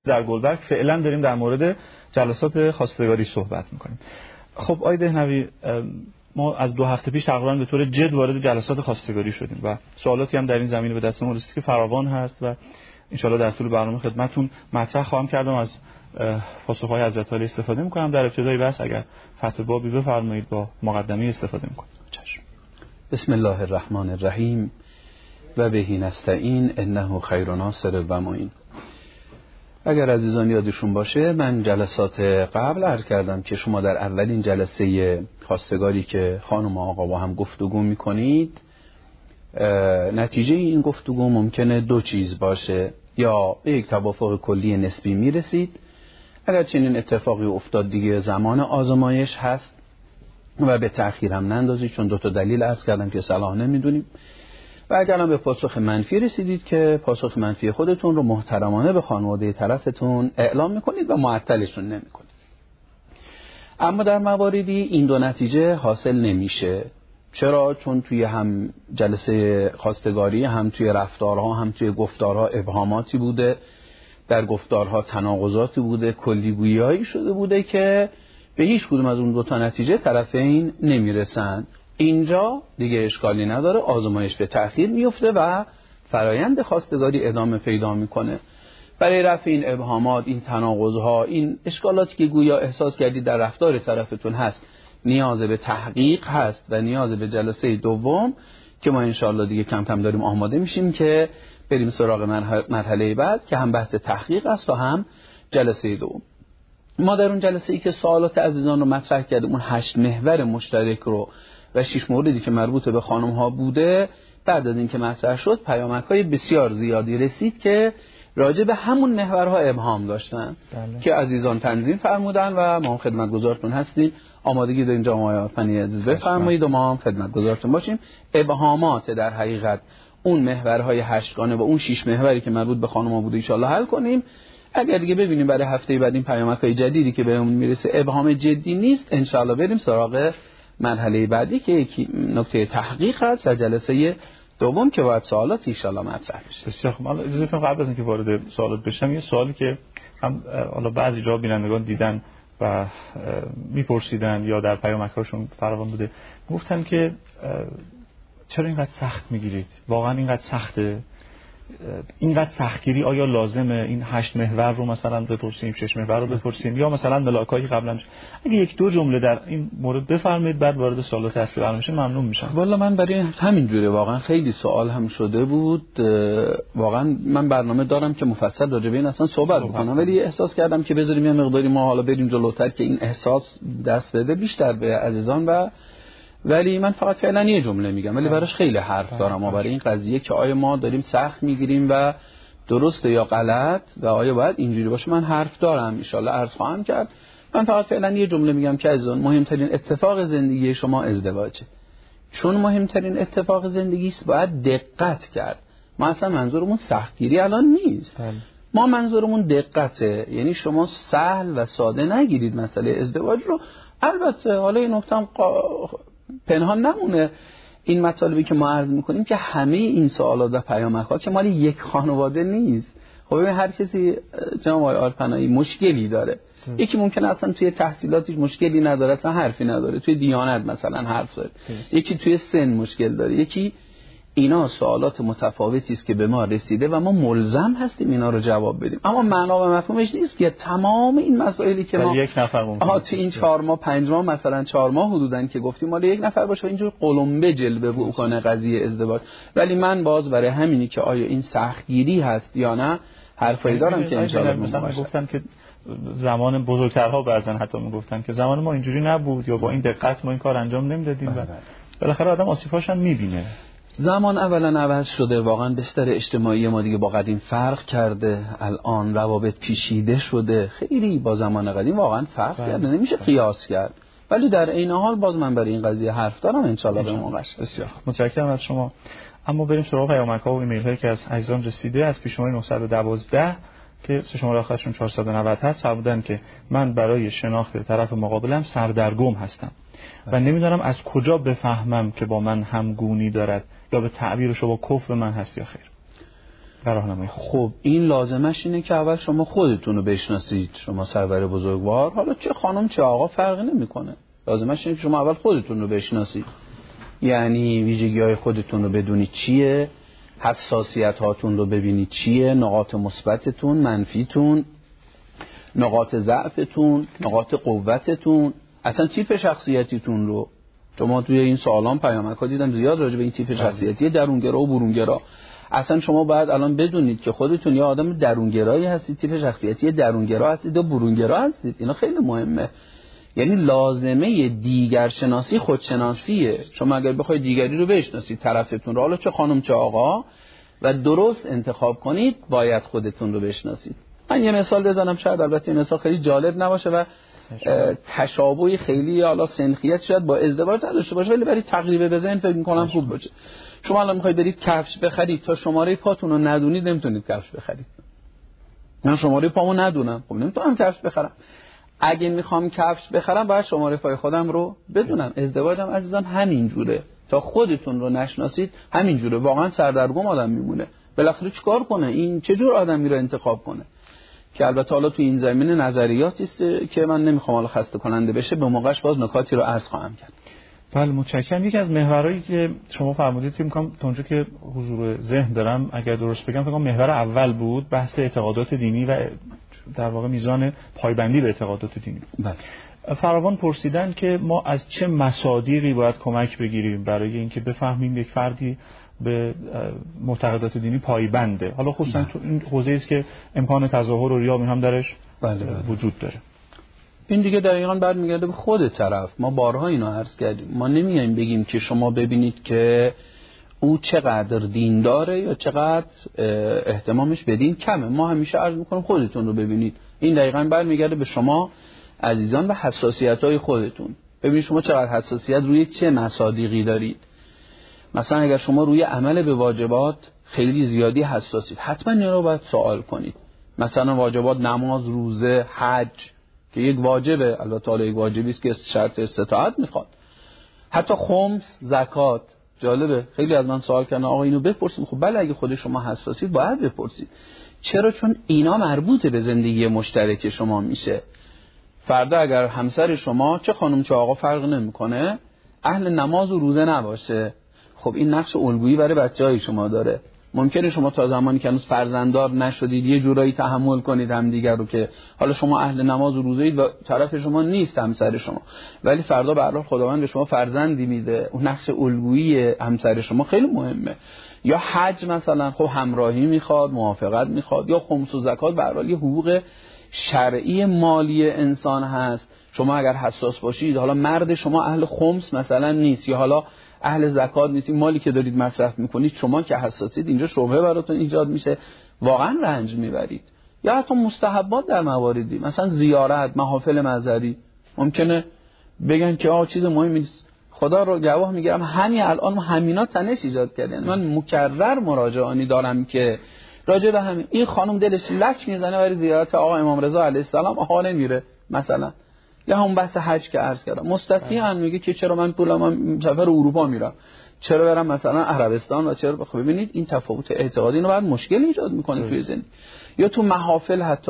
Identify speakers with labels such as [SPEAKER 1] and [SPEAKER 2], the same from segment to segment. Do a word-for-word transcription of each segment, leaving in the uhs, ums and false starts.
[SPEAKER 1] در گلبرگ فعلا داریم در مورد جلسات خواستگاری صحبت میکنیم. خب آقای دهنوی، ما از دو هفته پیش تقریبا به طور جد وارد جلسات خواستگاری شدیم و سوالاتی هم در این زمینه به دستمون رسید که فراوان هست و ان شاءالله در طول برنامه خدمتتون مطرح خواهم کردم. از پاسخهای حضرت عالی استفاده میکنم. در ابتدای بحث اگر فتح بابی بفرمایید با مقدمه استفاده میکنم. چشم.
[SPEAKER 2] بسم الله الرحمن الرحیم و بهی نستعین انه خیر ناصر و معین. اگر عزیزان یادشون باشه، من جلسات قبل عرض کردم که شما در اولین جلسه خواستگاری که خانم و آقا با هم گفتگو میکنید، نتیجه این گفتگو ممکنه دو چیز باشه: یا به یک توافق کلی نسبی میرسید، اگر چنین اتفاقی افتاد دیگه زمان آزمایش هست و به تأخیر هم نندازید، چون دو تا دلیل عرض کردم که صلاح نمیدونیم. و اگر هم به پاسخ منفی رسیدید که پاسخ منفی خودتون رو محترمانه به خانواده طرفتون اعلام میکنید و معطلشون نمیکنید. اما در مواردی این دو نتیجه حاصل نمیشه. چرا؟ چون توی هم جلسه خواستگاری، هم توی رفتارها، هم توی گفتارها ابهاماتی بوده، در گفتارها تناقضاتی بوده، کلیگویی‌هایی شده بوده که به هیچ کدوم از اون دو تا نتیجه طرفین نمیرسن. اینجا دیگه اشکالی نداره، آزمایش به تأخیر میفته و فرایند خواستگاری ادامه پیدا میکنه. برای رفع این ابهامات، این تناقض‌ها، این اشکالاتی که گویا احساس کردید در رفتار طرفتون هست، نیاز به تحقیق هست و نیاز به جلسه دوم که ما انشاءالله دیگه کم کم داریم آماده میشیم که بریم سراغ مرحله بعد که هم بحث تحقیق است و هم جلسه دوم. ما در اون جلسه ای که سوالات عزیزان رو مطرح کردیم، اون هشت محور مشترک رو و شش موردی که مربوط به خانم ها بوده، بعد از این که مطرح شد پیامک های بسیار زیادی رسید که راجع به همون محورها ابهام داشتن. بله. که عزیزان تنظیم فرمودن و ما هم خدمتگزارتون هستیم. آمادگی دارین جناب آقای عرفانی عزیز بفرمایید و ما هم خدمتگزارتون باشیم. ابهامات در حقیقت اون محورهای هشتگانه و اون شش محوری که مربوط به خانم ها بوده ان شاء الله حل کنیم. اگر دیگه ببینیم برای هفته بعد این پیامک های جدیدی که بهمون میرسه ابهام جدی نیست، ان شاء الله بریم سراغ مرحله بعدی که یک نکته تحقیق هست و جلسه دوم که باید سوالات ان شاء الله مطرح بشه.
[SPEAKER 1] بسیار خوب. من اجازه بدید قبل از اینکه وارد سوالات بشم یه سوالی که هم حالا بعضی جا بینندگان دیدن و میپرسیدن یا در پیامک‌هاشون فراوان بوده، گفتن که چرا اینقدر سخت میگیرید؟ واقعا اینقدر سخته؟ اینقدر سختگیری آیا لازمه این هشت محور رو مثلا بپرسیم، شش محور رو بپرسیم، یا مثلا ملاکایی قبلا؟ اگه یک دو جمله در این مورد بفرمایید بعد وارد سوالات اصلی برنامه بشیم ممنون میشم.
[SPEAKER 2] والا من برای همین جوره واقعا خیلی سوال هم شده بود. واقعا من برنامه دارم که مفصل راجع به این اصلا صحبت بکنم، ولی احساس کردم که بذاریم یه مقداری ما حالا بریم جلوتر که این احساس دست بده بیشتر به عزیزان. و ولی من فقط فعلا یه جمله میگم، ولی براش خیلی حرف دارم و برای این قضیه که آیا ما داریم سخت میگیریم و درسته یا غلط و آیا باید اینجوری باشه، من حرف دارم ان شاء الله عرض خواهم کرد. من فقط فعلا یه جمله میگم که عزیزان، مهمترین اتفاق زندگی شما ازدواجه. چون مهمترین اتفاق زندگی است باید دقت کرد. ما اصلا منظورمون سختگیری الان نیست، ما منظورمون دقته. یعنی شما سهل و ساده نگیرید مسئله ازدواج رو. البته حالا این نکته هم پنهان نمونه، این مطالبی که ما عرض میکنیم که همه این سوالات و پیامک‌ها که مال یک خانواده نیست. خب ببین هر کسی جناب آقای آرپنایی مشکلی داره. یکی ممکنه اصلا توی تحصیلاتش مشکلی نداره، اصلا حرفی نداره، توی دیانت مثلا حرف داره، یکی توی سن مشکل داره، یکی. اینا سوالات متفاوتی است که به ما رسیده و ما ملزم هستیم اینا رو جواب بدیم. اما معنا و مفهومش نیست که تمام این مسائلی که ما
[SPEAKER 1] یک نفر ممکنه
[SPEAKER 2] آها تو این چهار ماه پنج ماه مثلا چهار ماه حدوداً که گفتیم مال یک نفر باشه اینجور قلمبه جلوه بکنه قضیه ازدواج. ولی من باز برای همینی که آیا این سختگیری هست یا نه حرفایی دارم که ان شاء الله
[SPEAKER 1] مثلا گفتن که زمان بزرگترها بعضن حتی میگفتن که زمان ما اینجوری نبود یا با این دقت ما این کار انجام نمیدادیم و بالاخره آدم آسیب‌هاش هم میبینه.
[SPEAKER 2] زمان اولا عوض شده، واقعا بستر اجتماعی ما دیگه با قدیم فرق کرده، الان روابط پیچیده شده، خیلی با زمان قدیم واقعا فرق کرده، نمیشه قیاس کرد. ولی در عین حال باز من برای این قضیه حرف دارم ان شاء الله به موقعش.
[SPEAKER 1] بسیار متشکرم از شما. اما بریم سراغ پیامک‌ها و ایمیل‌هایی که از عزیزان رسیده. از پیش‌شماره نهصد و دوازده که سه شماره آخرشون چهارصد و نود هست فرمودن که من برای شناخت طرف مقابلم سردرگم هستم و نمیدونم از کجا بفهمم که با من همگونی دارد یا به تعبیر شما کفر من هست یا خیر. راهنمایی.
[SPEAKER 2] خب این لازمش اینه که اول شما خودتون رو بشناسید. شما سرور بزرگوار، حالا چه خانم چه آقا فرقی نمیکنه، لازمش اینه که شما اول خودتون رو بشناسید، یعنی ویژگی‌های خودتون رو بدونید چیه، حساسیت هاتون رو ببینید چیه، نقاط مثبتتون، منفیتون، نقاط ضعفتون، نقاط قوتتون، اصلا تیپ شخصیتیتون رو. شما توی این سوالان پیامک‌ها دیدم زیاد راجع به این تیپ شخصیتی درونگرا و برونگرا. اصلا شما باید الان بدونید که خودتون یه آدم درونگرایی هستید، تیپ شخصیتی درونگرا هستید و برونگرا هستید. اینا خیلی مهمه. یعنی لازمه دیگر شناسی خودشناسیه. شما اگر بخواید دیگری رو بشناسید، طرفتون رو، حالا چه خانم چه آقا، و درست انتخاب کنید، باید خودتون رو بشناسید. من یه مثال بزنم، شاید البته این مثال خیلی جالب نباشه و تشابهی خیلی حالا سنخیت شاید با ازدواج نداشته باشه، ولی برای تقریب بزنین فکر می‌کنم خوب باشه. شما الان می‌خواید برید کفش بخرید، تا شماره پاتون رو ندونید نمیتونید کفش بخرید. من شماره پامو ندونم، خب نمیتونم کفش بخرم. اگه میخوام کفش بخرم باید شماره پای خودم رو بدونم. ازدواجم عزیزان همین جوره، تا خودتون رو نشناسید همین جوره، واقعا سردرگم آدم میمونه. بالاخره چیکار کنه؟ این چه جور آدمی رو انتخاب کنه؟ که البته حالا تو این زمینه نظریاتی است که من نمیخوام حالا خسته کننده بشه، به موقعش باز نکاتی رو عرض خواهم کرد.
[SPEAKER 1] بله متشکرم. یکی از محورایی که شما فرمودید فکر می‌کنم تا اونجا که حضور ذهن دارم اگر درست بگم فکر کنم محور اول بود، بحث اعتقادات دینی و در واقع میزان پایبندی به اعتقادات دینی.
[SPEAKER 2] بله.
[SPEAKER 1] فراوان پرسیدن که ما از چه مصادیقی باید کمک بگیریم برای اینکه بفهمیم یک فردی به معتقدات دینی پایبنده. حالا خصوصا تو این حوزه‌ای است که امکان تظاهر و ریا هم درش
[SPEAKER 2] بله بله.
[SPEAKER 1] وجود داره.
[SPEAKER 2] این دیگه دقیقاً برمیگرده به خود طرف. ما بارها اینو عرض کردیم، ما نمیایم بگیم که شما ببینید که او چقدر دین داره یا چقدر اهتمامش به دین کمه. ما همیشه عرض میکنم خودتون رو ببینید. این دقیقاً برمیگرده به شما عزیزان و حساسیت‌های خودتون. ببینید شما چقدر حساسیت روی چه مصادیقی دارید. مثلا اگر شما روی عمل به واجبات خیلی زیادی حساسید، حتما این رو باید سوال کنید. مثلا واجبات نماز، روزه، حج که یک واجبه، البته حالا یک واجبی است که شرط استطاعت میخواد. حتی خمس، زکات. جالبه خیلی از من سوال کردن آقا اینو بپرسیم. خب بله اگه خود شما حساسید باید بپرسید. چرا؟ چون اینا مربوط به زندگی مشترک شما میشه. فردا اگر همسر شما چه خانم چه آقا فرق نمیکنه اهل نماز و روزه نباشه، خب این نقش الگویی برای بچه‌های شما داره. ممکنه شما تا زمانی که هنوز فرزنددار نشدید یه جورایی تحمل کنید همدیگر رو که حالا شما اهل نماز و روزه اید و طرف شما نیست همسر شما، ولی فردا به هر حال خداوند به شما فرزندی میده. اون نقش الگویی همسر شما خیلی مهمه. یا حج مثلا، خب همراهی میخواد، موافقت میخواد. یا خمس و زکات به هر حال یه حقوق شرعی مالی انسان هست. شما اگر حساس باشید، حالا مرد شما اهل خمس مثلا نیست یا حالا اهل زکات نیست، مالی که دارید مصرف میکنید، شما که حساسید اینجا شبهه براتون ایجاد میشه، واقعا رنج میبرید. یا حتی مستحبات در مواردی مثلا زیارت، محافل مذهبی، ممکنه بگن که آ چیز مهمی نیست. خدا رو گواه میگیرم همین الان همینا تنش ایجاد کردن. من مکرر مراجعانی دارم که راجع به همین این خانم دلش لک میزنه برای زیارت آقا امام رضا علیه السلام، آقا نمیره مثلا. یا هم بحث حج که عرض کردم، مستطیعاً میگه که چرا من پولم سفر اروپا میرم، چرا برم مثلا عربستان و چرا. خب ببینید این تفاوت اعتقادی رو بعد مشکل ایجاد میکنه توی زندگی. یا تو محافل حتی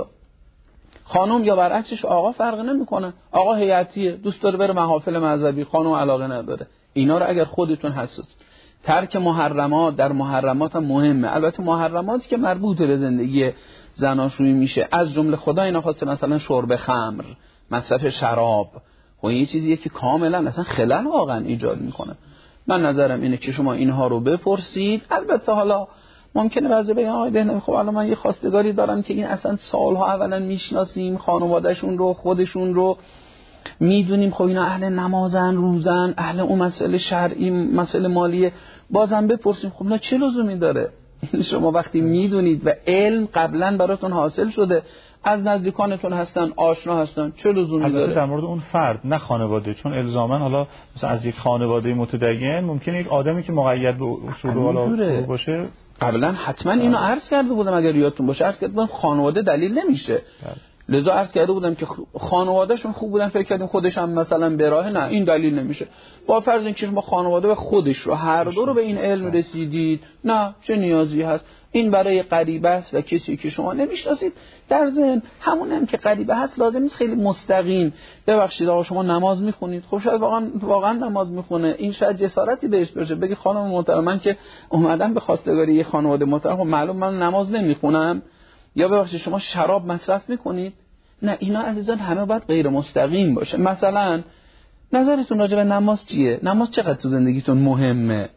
[SPEAKER 2] خانم یا برعکسش آقا فرق نمیکنه، آقا هیئتیه دوست داره بره محافل مذهبی، خانم علاقه نداره. اینا رو اگر خودتون حساس، ترک محرمات، در محرمات هم مهمه. البته محرماتی که مربوط به زندگی زناشویی میشه، از جمله خدا اینا خواسته مثلا شرب خمر، مصرف شراب، و این چیزیه که کاملا اصلا خلل واقعا ایجاد میکنه. من نظرم اینه که شما اینها رو بپرسید. البته حالا ممکنه بعضی بگن آقای دهنوی خب الان من یه خواستگاری دارم که این اصلا سالها اولا میشناسیم، خانوادهشون رو، خودشون رو میدونیم، خب اینا اهل نمازن، روزن، اهل اون مسئله شرعی، مسئله مالیه، بازم بپرسیم. خب نه چه لزومی داره؟ شما وقتی میدونید و علم قبلا براتون حاصل شده، از نزدیکانتون هستن، آشنا هستن، چه لزومی داره؟
[SPEAKER 1] در مورد اون فرد نه خانواده، چون الزاما حالا مثلا از یک خانواده متدین ممکنه یک آدمی که مقید به اصول والا باشه.
[SPEAKER 2] قبلا حتما اینو عرض کرده بودم اگر یادتون باشه، عرض کرده بودم خانواده دلیل نمیشه. لذا عرض کرده بودم که خانوادهشون خوب بودن، فکر کردیم خودش هم مثلا به راه، نه این دلیل نمیشه. با فرض اینکه شما خانواده و خودش رو هر دو رو به این علم رسیدید، نه چه نیازی هست، این برای غریبه است و کسی که شما نمیشناسید. در ضمن همون هم که غریبه هست لازم نیست خیلی مستقیم ببخشید آقا شما نماز میخونید، خب شاید واقعا واقعا نماز میخونه، این شاید جسارتی بهش بشه بگی خانم محترم من که اومدم به خواستگاری یه خانواده محترم، خب معلوم من نماز نمیخونم، یا ببخشید شما شراب مصرف میکنید. نه اینا عزیزان همه باید غیر مستقیم باشه. مثلا نظرتون راجع به نماز چیه؟ نماز چقدر تو زندگیتون مهمه؟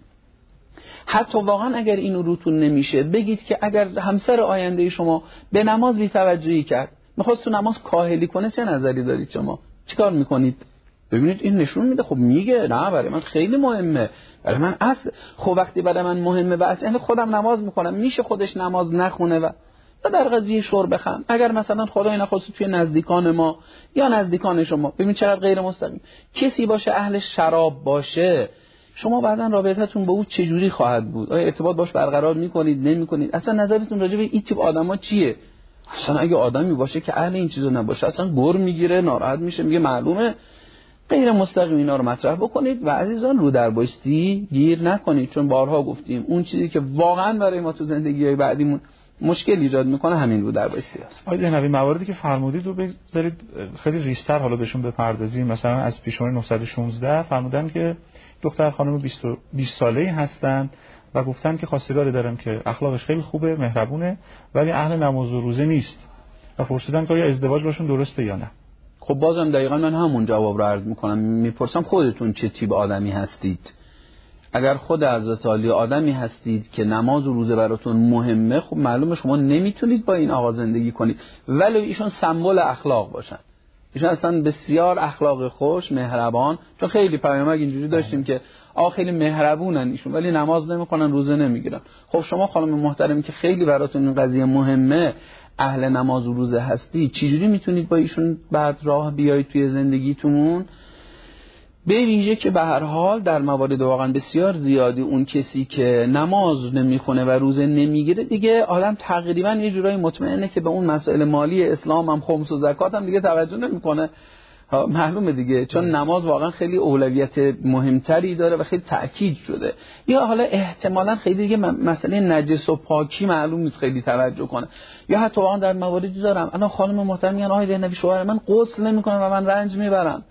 [SPEAKER 2] حتی واقعا اگر اینو روتون نمیشه بگید که اگر همسر آینده شما به نماز بی‌توجهی کرد، میخواست تو نماز کاهلی کنه، چه نظری دارید شما؟ چیکار میکنید؟ ببینید این نشون میده خب میگه نه برای من خیلی مهمه، برای من اصل. خب وقتی برای من مهمه و اصلا خودم نماز میخونم، میشه خودش نماز نخونه و و در قضیه شرب خمر اگر مثلا خدای نخواسته توی نزدیکان ما یا نزدیکان شما، ببین چقدر غیر مستقیم، کسی باشه اهل شراب باشه، شما بعداً رابطتون با او چجوری خواهد بود؟ آیا ارتباط باش برقرار میکنید نمیکنید؟ اصلا نظرتون راجع به این تیپ آدما چیه؟ اصلا اگه آدمی باشه که اهل این چیزا نباشه اصلا گر میگیره، ناراحت میشه، میگه معلومه. غیر مستقیم اینا رو مطرح بکنید و عزیزان رو در بایستی گیر نکنید، چون بارها گفتیم اون چیزی که واقعا برای ما تو زندگی‌های بعدیمون مشکل ایجاد میکنه همین رو در بایستی است.
[SPEAKER 1] آقای ذهنوی مواردی که فرمودید رو بذارید خیلی ریشتر حالا بهشون بپردازیم. مثلا از پیشون نهصد و شانزده فرمودن که دختر خانم بیست ساله‌ای هستن و گفتن که خواستگاری دارم که اخلاقش خیلی خوبه، مهربونه، ولی اهل نماز و روزه نیست و پرسیدن که آیا ازدواج باشون درسته یا نه.
[SPEAKER 2] خب بازم دقیقاً من همون جواب رو عرض میکنم، میپرسم خودتون چه تیپ آدمی هستید؟ اگر خود حضرت عالی آدمی هستید که نماز و روزه براتون مهمه، خب معلومه شما نمیتونید با این آقا زندگی کنید ولی ایشون سمبل اخلاق باشن. ایشون اصلا بسیار اخلاق خوش، مهربان، چون خیلی پیامک اینجوری داشتیم که آقا خیلی مهربونن ایشون ولی نماز نمیخونن، روزه نمیگیرن. خب شما خانم محترمی که خیلی براتون این قضیه مهمه، اهل نماز و روزه هستی، چجوری میتونید با ایشون بعد راه بیایید توی زندگیتون؟ به ویژه که به هر حال در موارد واقعا بسیار زیادی اون کسی که نماز نمیخونه و روزه نمیگیره دیگه آدم تقریبا یه جورایی مطمئنه که به اون مسائل مالی اسلام هم خمس و زکات هم دیگه توجه نمیکنه. معلومه دیگه، چون نماز واقعا خیلی اولویت مهمتری داره و خیلی تأکید شده. یا حالا احتمالاً خیلی دیگه مسئله نجس و پاکی معلوم نیست خیلی توجه کنه. یا حتی واقعا در مواردی دارم الان خانم محترم میگن آقای ذهنوی شوهر من غسل نمیکنه و من رنج میبرم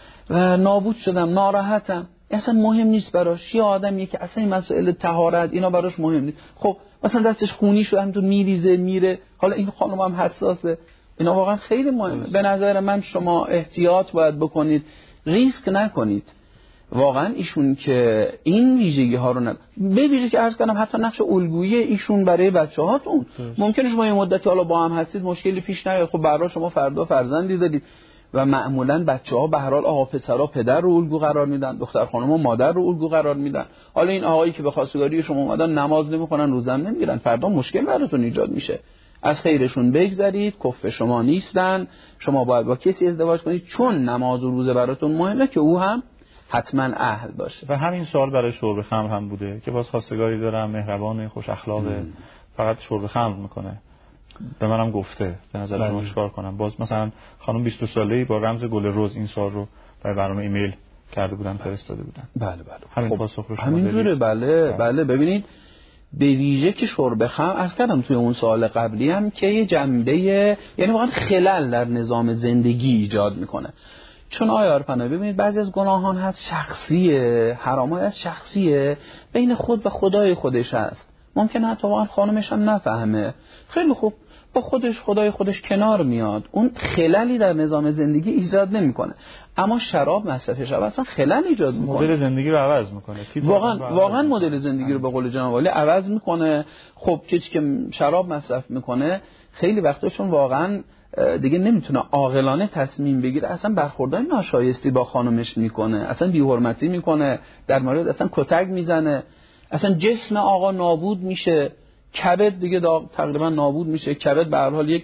[SPEAKER 2] و نابود شدم، ناراحتم، اصلا مهم نیست براش. یه آدمیه که اصلا این مسائل طهارت اینا براش مهم نیست، خب مثلا دستش خونی شده همینطور میریزه میره، حالا این خانم هم حساسه، اینا واقعا خیلی مهمه. به نظر من شما احتیاط باید بکنید، ریسک نکنید. واقعا ایشون که این ویژگی ها رو ند... به ویژه که عرض کردم حتی نقش الگویی ایشون برای بچه هاتون ممکنه شما یه مدتی حالا با هم هستید مشکلی پیش نیاد، خب برای شما فردا فرزندی دارید و معمولا بچه‌ها به هر حال آقا پسرا پدر رو الگو قرار میدن، دختر خانم‌ها مادر رو الگو قرار میدن. حالا این آقایی که به خواستگاری شما اومدن نماز نمیخونن، روزه نمیگیرن، فردا مشکل براتون ایجاد میشه. از خیرشون بگذرید، کفر شما نیستن، شما باید با کسی ازدواج کنید چون نماز و روزه براتون مهمه که او هم حتما اهل باشه.
[SPEAKER 1] و همین سوال برای شرب خمر هم بوده که باز خواستگاری دارم، مهربان، خوش اخلاقه، فقط شرب خمر میکنه. به منم گفته به نظر شما چیکار کنم؟ باز مثلا خانم بیست ساله‌ای با رمز گل رز این سوال رو برای برنامه ایمیل کرده بودن، فرستاده بودن.
[SPEAKER 2] بله بله.
[SPEAKER 1] همین
[SPEAKER 2] خب
[SPEAKER 1] پاسخ رو شما
[SPEAKER 2] همینجوره. بله بله. ببینید به ویژه که شرب خمر عرض کردم توی اون سوال قبلی هم که یه جنبه یعنی واقعا خلل در نظام زندگی ایجاد میکنه. چون آیا پناه ببینید بعضی از گناهان هست شخصیه، حرامای از شخصیه، بین خود و خدای خودش هست. ممکنه حتی واقعا خانمش هم نفهمه، خیلی خوب با خودش خدای خودش کنار میاد، اون خللی در نظام زندگی ایجاد نمیکنه. اما شراب مصرف شراب اصلا خلل ایجاد میکنه،
[SPEAKER 1] مدل زندگی رو عوض میکنه.
[SPEAKER 2] واقعا واقعا مدل زندگی رو به قول جناب عالی عوض میکنه. خب کسی که شراب مصرف میکنه خیلی وقتا چون واقعا دیگه نمیتونه عاقلانه تصمیم بگیره، اصلا برخوردای ناشایستی با خانمش میکنه، اصلا بی‌حرمتی میکنه، در مورد اصلا کتک میزنه، اصلا جسم آقا نابود میشه، کبد دیگه تقریبا نابود میشه. کبد به هر حال یک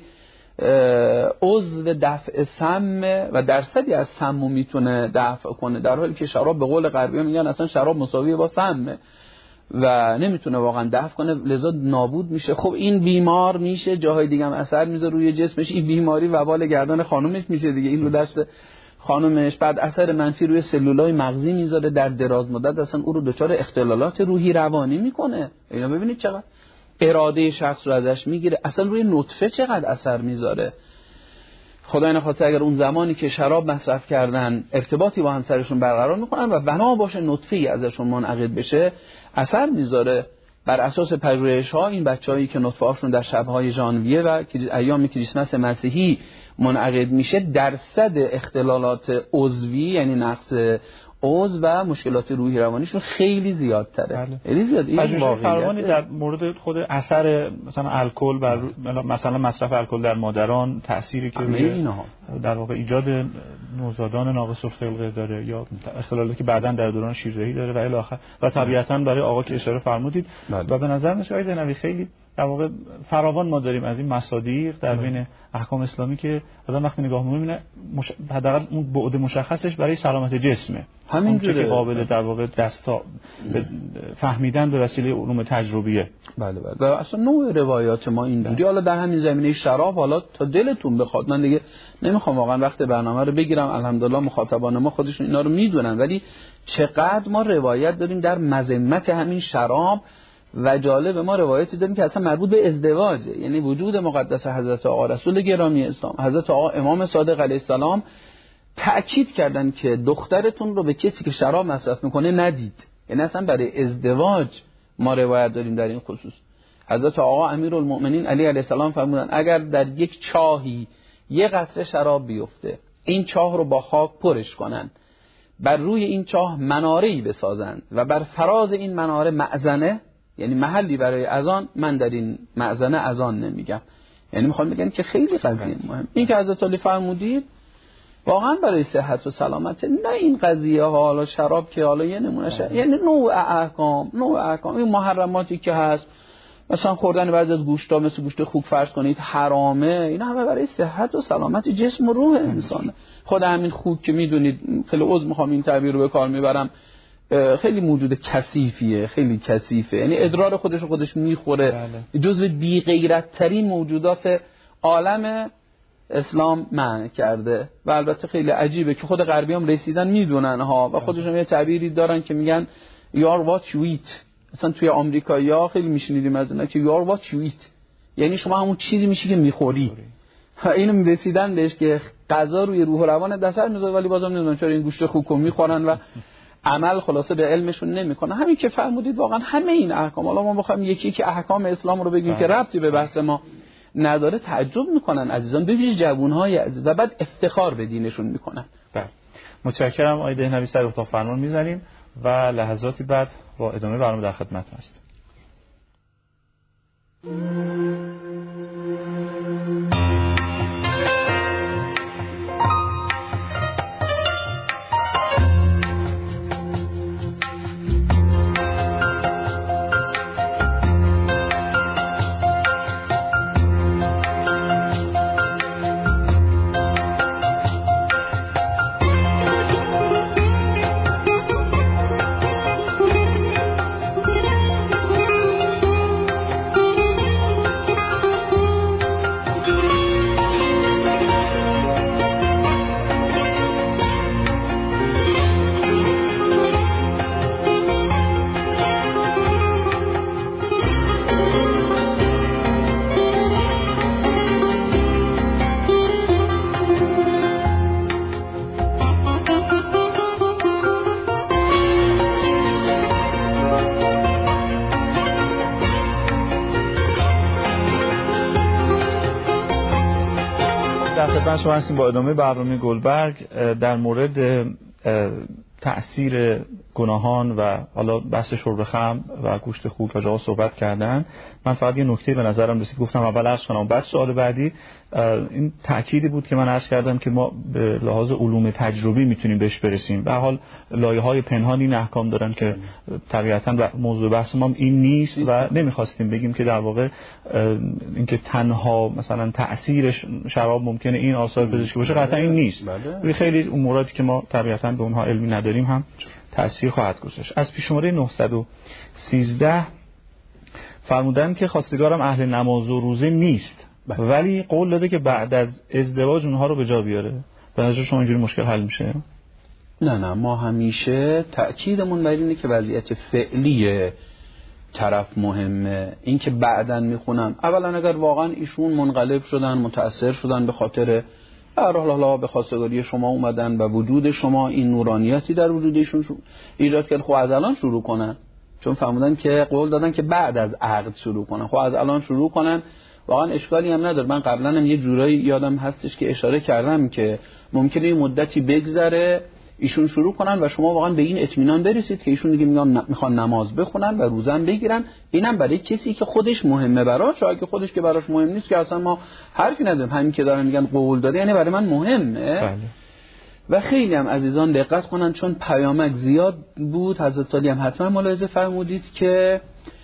[SPEAKER 2] عضو دفع سم و درصدی از سمو میتونه دفع کنه، در حالی که شراب به قول غربی‌ها میگن اصلا شراب مساویه با سمه. و نمیتونه واقعا دفع کنه، لذا نابود میشه. خب این بیمار میشه، جاهای دیگه هم اثر میذاره روی جسمش، این بیماری وبال گردن خانومش میشه دیگه، این رو دست خانومش، بعد اثر منفی روی سلولای مغزی میذاره، در دراز مدت اصلا او رو دچار اختلالات روحی روانی میکنه. اینا ببینید چقدر اراده شخص رو ازش میگیره، اصلا روی نطفه چقدر اثر میذاره. خدای نخواسته اگر اون زمانی که شراب مصرف کردن ارتباطی با همسرشون برقرار میکنن و بنا باشه نطفه‌ای ازشون منعقد بشه، اثر میذاره. بر اساس پژوهش‌ها این بچه‌هایی که نطفه‌هاشون در شب‌های ژانویه و ایام کریسمس مسیحی منعقد میشه، درصد اختلالات عضوی یعنی نقص عضو و مشکلات روحی روانیشون خیلی زیادتره. خیلی زیاد.
[SPEAKER 1] این فرمانی در مورد خود اثر مثلا الکل بر مثلا مصرف الکل در مادران، تأثیری که روی در واقع ایجاد نوزادان ناقص الخلقه داره یا اختلالاتی که بعداً در دوران شیردهی داره و الی آخر، و طبیعتاً برای آقا که اشاره فرمودید و به نظر میاد آقای دهنوی خیلی در واقع فراوان ما داریم از این مصادیق در بین احکام اسلامی که آدم وقتی نگاه می‌کنه مش... حداقل اون بعد مشخصش برای سلامت جسمه، همینجوری که قابل در واقع دستا فهمیدن به وسیله علوم تجربیه.
[SPEAKER 2] بله بله. و اصلا نوع روایات ما اینجوری، حالا در همین زمینه شراب، حالا تا دلتون بخواد، من دیگه نمیخوام واقعا وقت برنامه رو بگیرم، الحمدلله مخاطبان ما خودشون اینا رو میدونن، ولی چقدر ما روایت داریم در مذمت همین شراب. و جالب ما روایتی داریم که اصلا مربوط به ازدواجه، یعنی وجود مقدس حضرت آقا رسول گرامی اسلام، حضرت آقا امام صادق علیه السلام تأکید کردن که دخترتون رو به کسی که شراب مصرف میکنه ندید. یعنی اصلا برای ازدواج ما روایت داریم در این خصوص. حضرت آقا امیرالمؤمنین علی علیه السلام فرمودن اگر در یک چاهی یک قطره شراب بیفته، این چاه رو با خاک پرش کنن، بر روی این چاه مناره‌ای بسازند و بر فراز این مناره مأذنه، یعنی محلی برای اذان، من در این مأذنه اذان نمیگم. یعنی میخوام بگم که خیلی قضیه مهم. این که حضرت علی فرمودید واقعا برای صحت و سلامت، نه این قضیه ها، حالا شراب که حالا یه نمونهشه، یعنی نوع احکام، نوع احکام این محرماتی که هست، مثلا خوردن بعضی از گوشتا مثل گوشت خوک فرض کنید حرامه، اینا همه برای صحت و سلامت جسم و روح انسانه. خود همین خوک که میدونید، خیلی عذر میخوام این تعبیر رو به کار میبرم، خیلی موجود کثیفیه، خیلی کثیفه، یعنی ادرار خودش رو خودش میخوره، جزو بی غیرت ترین موجودات عالم اسلام منع کرده. و البته خیلی عجیبه که خود غربی هم رسیدن میدونن ها و خودشون یه تعبیری دارن که میگن you are what you eat. مثلا توی آمریکایی‌ها خیلی میشنیدیم از اینا که you are what you eat، یعنی شما همون چیزی میشی که میخوری. اینو رسیدن بهش که غذا روی روح و روان اثر میذاره، ولی بازم نمیدونن چرا این گوشت خوک میخورن و عمل خلاصه به علمشون نمیکنه. همین که فرمودید واقعا همه این احکام، حالا ما بخوایم یکی که احکام اسلام رو بگیم که ربطی به بحث ما نداره، تعجب میکنن عزیزان، ببینید جوانهای عزیز، و بعد افتخار به دینشون میکنن.
[SPEAKER 1] بله متشکرم آقای دهنوی، سر اتاق فرمان میزنیم و لحظاتی بعد با ادامه برنامه در خدمت هستیم. شما هستیم با ادامه برنامه گلبرگ در مورد تأثیر گناهان و حالا بحث شرب خمر و گوشت خوک که آقا صحبت کردن. من فقط یه نکته به نظرم رسید، گفتم اول عرض کنم بعد سوال بعدی. این تأکیدی بود که من عرض کردم که ما به لحاظ علوم تجربی میتونیم بهش برسیم. به حال لایه‌های پنهان این احکام دارن که طبیعتاً موضوع بحث ما این نیست و نمیخواستیم بگیم که در واقع اینکه تنها مثلا تأثیر شراب ممکنه این آثار پزشکی باشه، قطعا این نیست. خیلی اموراتی که ما طبیعتاً به اونها علمی نداریم هم تأثیر خواهد گذاشت. از پیش شماره نهصد و سیزده فرمودن که خواستگارم اهل نماز و روزه نیست بله. ولی قول داده که بعد از ازدواج اونها رو به جا بیاره. به نظر شما اینجوری مشکل حل میشه؟
[SPEAKER 2] نه نه، ما همیشه تأکیدمون بر اینه که وضعیت فعلی طرف مهمه. این که بعداً میخونن، اولا اگر واقعا ایشون منقلب شدن، متأثر شدن به خاطر الله به خواستگاری شما اومدن و وجود شما این نورانیاتی در وجود ایشون ایجاد کرد، خب از الان شروع کنن. چون فهمیدن که قول دادن که بعد از عقد شروع کنن، خب از الان شروع کنن. واقعا اشکالی هم نداره. من قبلا هم یه جورایی یادم هستش که اشاره کردم که ممکنه این مدتی بگذره ایشون شروع کنن و شما واقعا به این اطمینان برسید که ایشون دیگه میگن میخوان نماز بخونن و روزه بگیرن. اینم برای کسی که خودش مهمه براش. اگه خودش که براش مهم نیست که اصلا ما حرفی نداریم. همین که دارن میگن قول داده یعنی برای من مهمه. بله. و خیلی هم عزیزان دقت کنن، چون پیامک زیاد بود. حضرت علی هم حتما ملاحظه فرمودید که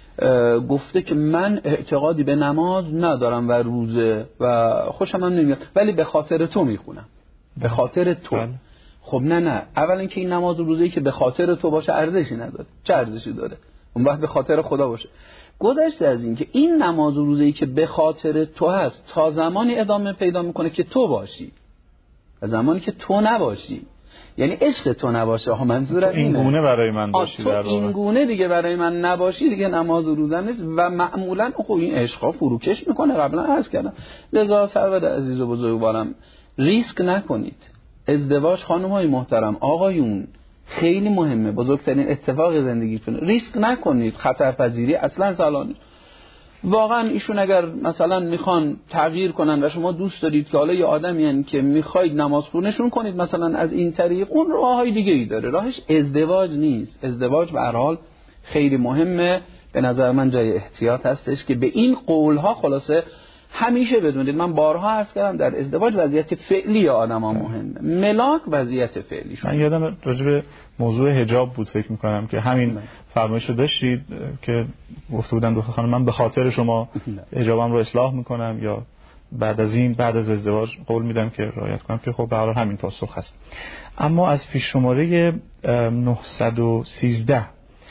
[SPEAKER 2] گفته که من اعتقادی به نماز ندارم و روزه و خوشم هم نمیاد، ولی به خاطر تو میخونم. به خاطر تو. بله. خب نه نه، اولا که این نماز و روزه‌ای که به خاطر تو باشه ارزشی نداره. چه ارزشی داره؟ اون وقت به خاطر خدا باشه. گذشته از این که این نماز و روزه‌ای که به خاطر تو هست تا زمانی ادامه پیدا میکنه که تو باشی، و زمانی که تو نباشی، یعنی عشق تو نباشه. ها منظور
[SPEAKER 1] این گونه برای من باشی،
[SPEAKER 2] تو این گونه دیگه برای من نباشی، دیگه نماز و روزه نیست. و معمولا خب این عشقا فروکش میکنه. قبلا عرض کردم. لذا سرور عزیز و بزرگوارم ریسک نکنید. ازدواج خانم‌های محترم، آقایون، خیلی مهمه. بزرگترین اتفاق زندگیتون. ریسک نکنید. خطرپذیری اصلا سلام نیست. واقعا ایشون اگر مثلا میخوان تغییر کنن و شما دوست دارید که حالا یه آدمی هن که میخواید نماز خونشون کنید مثلا از این طریق، اون راههای دیگه ای داره. راهش ازدواج نیست. ازدواج به هر حال خیلی مهمه. به نظر من جای احتیاط هستش که به این قولها خلاصه همیشه بدونید. من بارها عرض کردم در ازدواج وضعیت فعلی آدم‌ها مهمه. ملاک وضعیت فعلی شما.
[SPEAKER 1] من یادم راجع به موضوع حجاب بود فکر می‌کنم که همین فرمایشو داشتید که گفته بودن دختر خانم من به خاطر شما حجابم رو اصلاح می‌کنم، یا بعد از این بعد از ازدواج قول میدم که رعایت کنم، که خب به هر حال همین پاسخ هست. اما از پیش شماره نهصد و سیزده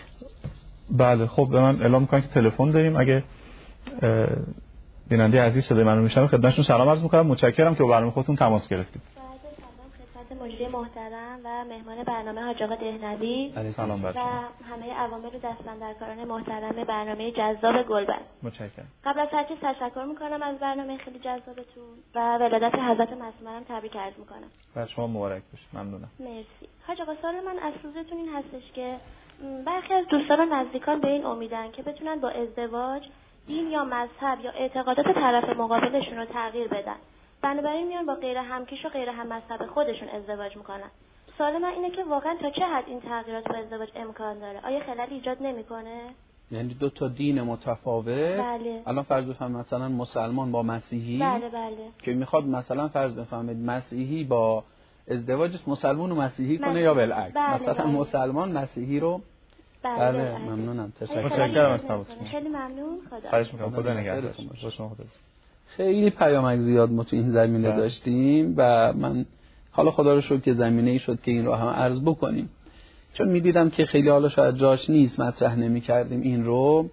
[SPEAKER 1] بله خب به من اعلام می‌کنن که تلفن داریم. اگه بیننده عزیز صدای من رو میشنوه خدمتتون سلام عرض می‌کنم. متشکرم که با برنامه خودتون تماس گرفتید.
[SPEAKER 3] خدمت مجری محترم و مهمان برنامه حاج آقا دهنوی
[SPEAKER 1] سلام بر شما
[SPEAKER 3] و همه عوامل و دستاندرکاران محترم برنامه جذاب گلبن.
[SPEAKER 1] متشکرم.
[SPEAKER 3] قبل از هر چیز تشکر می‌کنم از برنامه خیلی جذابتون و ولادت حضرت معصومه رو تبریک عرض می‌کنم.
[SPEAKER 1] بر شما مبارک باشه. ممنونم.
[SPEAKER 3] مرسی. حاج آقا سوال من از سوزتون این هستش که برخی از دوستان و نزدیکان به این امیدن که بتونن با ازدواج دین یا مذهب یا اعتقادات طرف مقابلشون رو تغییر بدن. بنابراین میان با غیر همکیش و غیر هم مذهب خودشون ازدواج میکنن. سوال من اینه که واقعا تا چه حد این تغییرات با ازدواج امکان داره؟ آیا خللی ایجاد نمیکنه؟
[SPEAKER 2] یعنی دو تا دین متفاوت.
[SPEAKER 3] بله.
[SPEAKER 2] الان فرض بفرمایید مثلا مسلمان با مسیحی.
[SPEAKER 3] بله بله.
[SPEAKER 2] که میخواد مثلا فرض بفرمایید مسیحی با ازدواجش مسلمان و مسیحی کنه یا بالعکس.
[SPEAKER 3] بله
[SPEAKER 2] مثلا
[SPEAKER 3] بله.
[SPEAKER 2] مسلمان مسیحی رو
[SPEAKER 3] بله,
[SPEAKER 2] بله,
[SPEAKER 3] بله.
[SPEAKER 2] ممنونم. تشکر.
[SPEAKER 1] متشکرم از تماستون.
[SPEAKER 3] خیلی ممنون. خدا.
[SPEAKER 1] خواهش می‌کنم. خدا نگهدارتون. با شما خدا.
[SPEAKER 2] خیلی پیامک زیاد ما تو این زمینه بله. داشتیم و من حالا خدا رو شکر که زمینه‌ای شد که این رو هم عرض بکنیم، چون می‌دیدم که خیلی حالا شاید جاش نیست مطرح نمی‌کردیم این رو.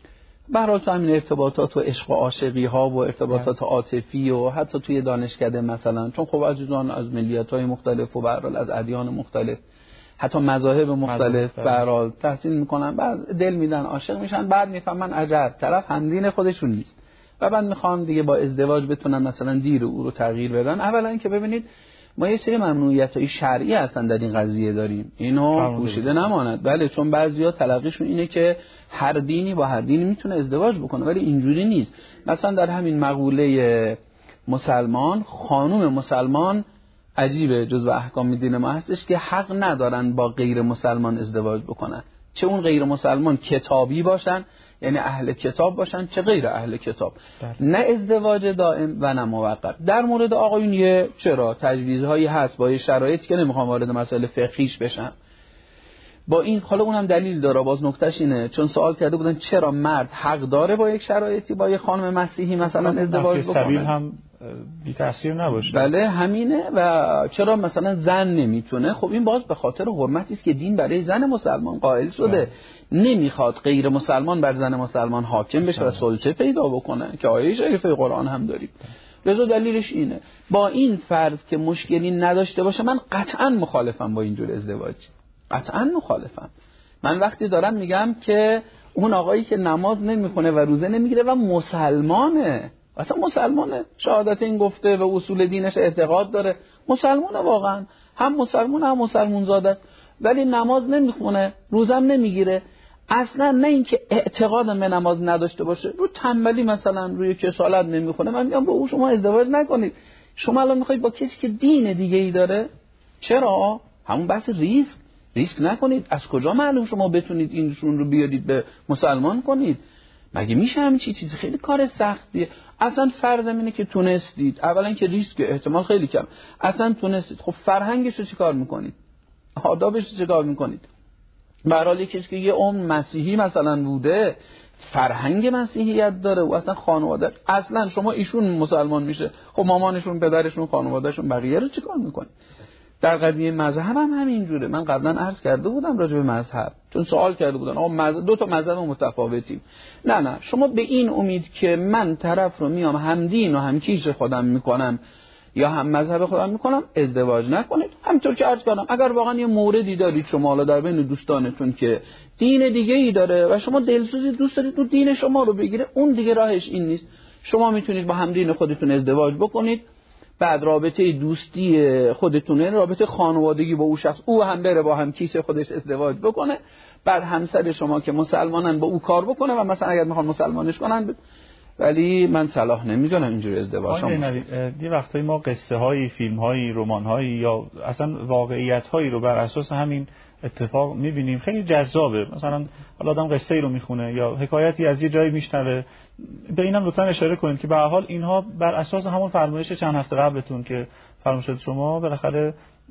[SPEAKER 2] به هر حال تو همین ارتباطات و عشق و عاشقی‌ها و ارتباطات عاطفی و حتی توی دانشکده مثلا، چون خب عزیزان از ملیت‌های مختلف و به هر حال از ادیان مختلف حتی مذاهب مختلف به هر حال تحسین می‌کنن، بعد دل میدن عاشق میشن، بعد میفهمن عجب طرف همدین خودشون نیست و بعد میخوام دیگه با ازدواج بتونن مثلا دیر او رو تغییر بدن. اولا اینکه ببینید ما یه سری ممنوعیت‌های شرعی هستن در این قضیه داریم، اینو پوشیده نماند. بله، چون بعضیا تلقیشون اینه که هر دینی با هر دینی میتونه ازدواج بکنه، ولی اینجوری نیست. مثلا در همین مقوله مسلمان، خانم مسلمان عجیبه جزو احکام دین ما هستش که حق ندارن با غیر مسلمان ازدواج بکنن، چه اون غیر مسلمان کتابی باشن یعنی اهل کتاب باشن، چه غیر اهل کتاب. بله. نه ازدواج دائم و نه موقت. در مورد آقایون یه چرا تجویزهایی هست با یه شرایطی که نمیخوام وارد مسائل فقهیش بشم. با این حالا اونم دلیل داره، باز نکتهش اینه چون سوال کرده بودن چرا مرد حق داره با یک شرایطی با یک خانم مسیحی مثلا ازدواج بکنه.
[SPEAKER 1] سبیل هم بی تاثیر نباشه.
[SPEAKER 2] بله همینه. و چرا مثلا زن نمیتونه؟ خب این باز به خاطر حرمتی است که دین برای زن مسلمان قائل شده، نمیخواد غیر مسلمان بر زن مسلمان حاکم بشه و سلطه پیدا بکنه که آیه شریفه قرآن هم داریم. لذا دلیلش اینه. با این فرض که مشکلی نداشته باشه من قطعا مخالفم با اینجور ازدواج، قطعا مخالفم. من وقتی دارم میگم که اون آقایی که نماز نمیخونه و روزه نمیگیره و مسلمانه، اصلا مسلمانه، شهادت این گفته و اصول دینش اعتقاد داره، مسلمانه واقعا، هم مسلمان هم مسلمون زاده است، ولی نماز نمیخونه، روزه هم نمیگیره، اصلا نه اینکه اعتقاد به نماز نداشته باشه، رو تنبلی مثلا روی کسالت نمیخونه، من میگم با او شما ازدواج نکنید. شما الان میخواید با کسی که دین دیگه ای داره، چرا؟ همون بحث ریسک، ریسک نکنید. از کجا معلوم شما بتونید اینشون رو بیارید به مسلمان کنید؟ مگه میشه همین چی چیز خیلی کار سختیه. اصلا فرض اینه که تونستید، اولا که ریسک احتمال خیلی کم، اصلا تونستید، خب فرهنگش رو چیکار میکنید؟ آدابش رو چیکار میکنید؟ به هر حال کسی که یه عمر مسیحی مثلا بوده، فرهنگ مسیحیت داره و اصلا خانواده، اصلا شما ایشون مسلمان میشه، خب مامانشون، پدرشون، خانوادهشون، بقیه رو چیکار میکنید؟ در قضیه مذهب هم همینجوره. من قبلا عرض کرده بودم راجع به مذهب، چون سوال کرده بودن آقا مذهب دو تا مذهب متفاوتیم. نه نه، شما به این امید که من طرف رو میام هم دین و هم کیش خودم میکنم یا هم مذهب خودم میکنم ازدواج نکنید. همینطور که عرض کردم اگر واقعا یه موردی دارید شما حالا در بین دوستانتون که دین دیگه ای داره و شما دلسوزی دوست دارید تو دین شما رو بگیره، اون دیگه راهش این نیست. شما میتونید با هم دین خودتون ازدواج بکنید، بعد رابطه دوستی خودتونه، رابطه خانوادگی با او شخص، او هم بره با هم کیس خودش ازدواج بکنه، بعد همسر شما که مسلمانن با او کار بکنه و مثلا اگر میخوان مسلمانش کنن ب... ولی من صلاح نمیدونم اینجوری ازدواج هم
[SPEAKER 1] یه وقتایی ما قصه هایی، فیلم هایی، رمان هایی یا اصلا واقعیت هایی رو بر اساس همین اتفاق میبینیم، خیلی جذابه. مثلا حالا آدم قصه ای رو میخونه یا حکایتی از یه جایی میشنوه، به اینم لطفا اشاره کنید که به هر حال اینها بر اساس همون فرمایش چند هفته قبلتون که فرمایشات شما بالاخره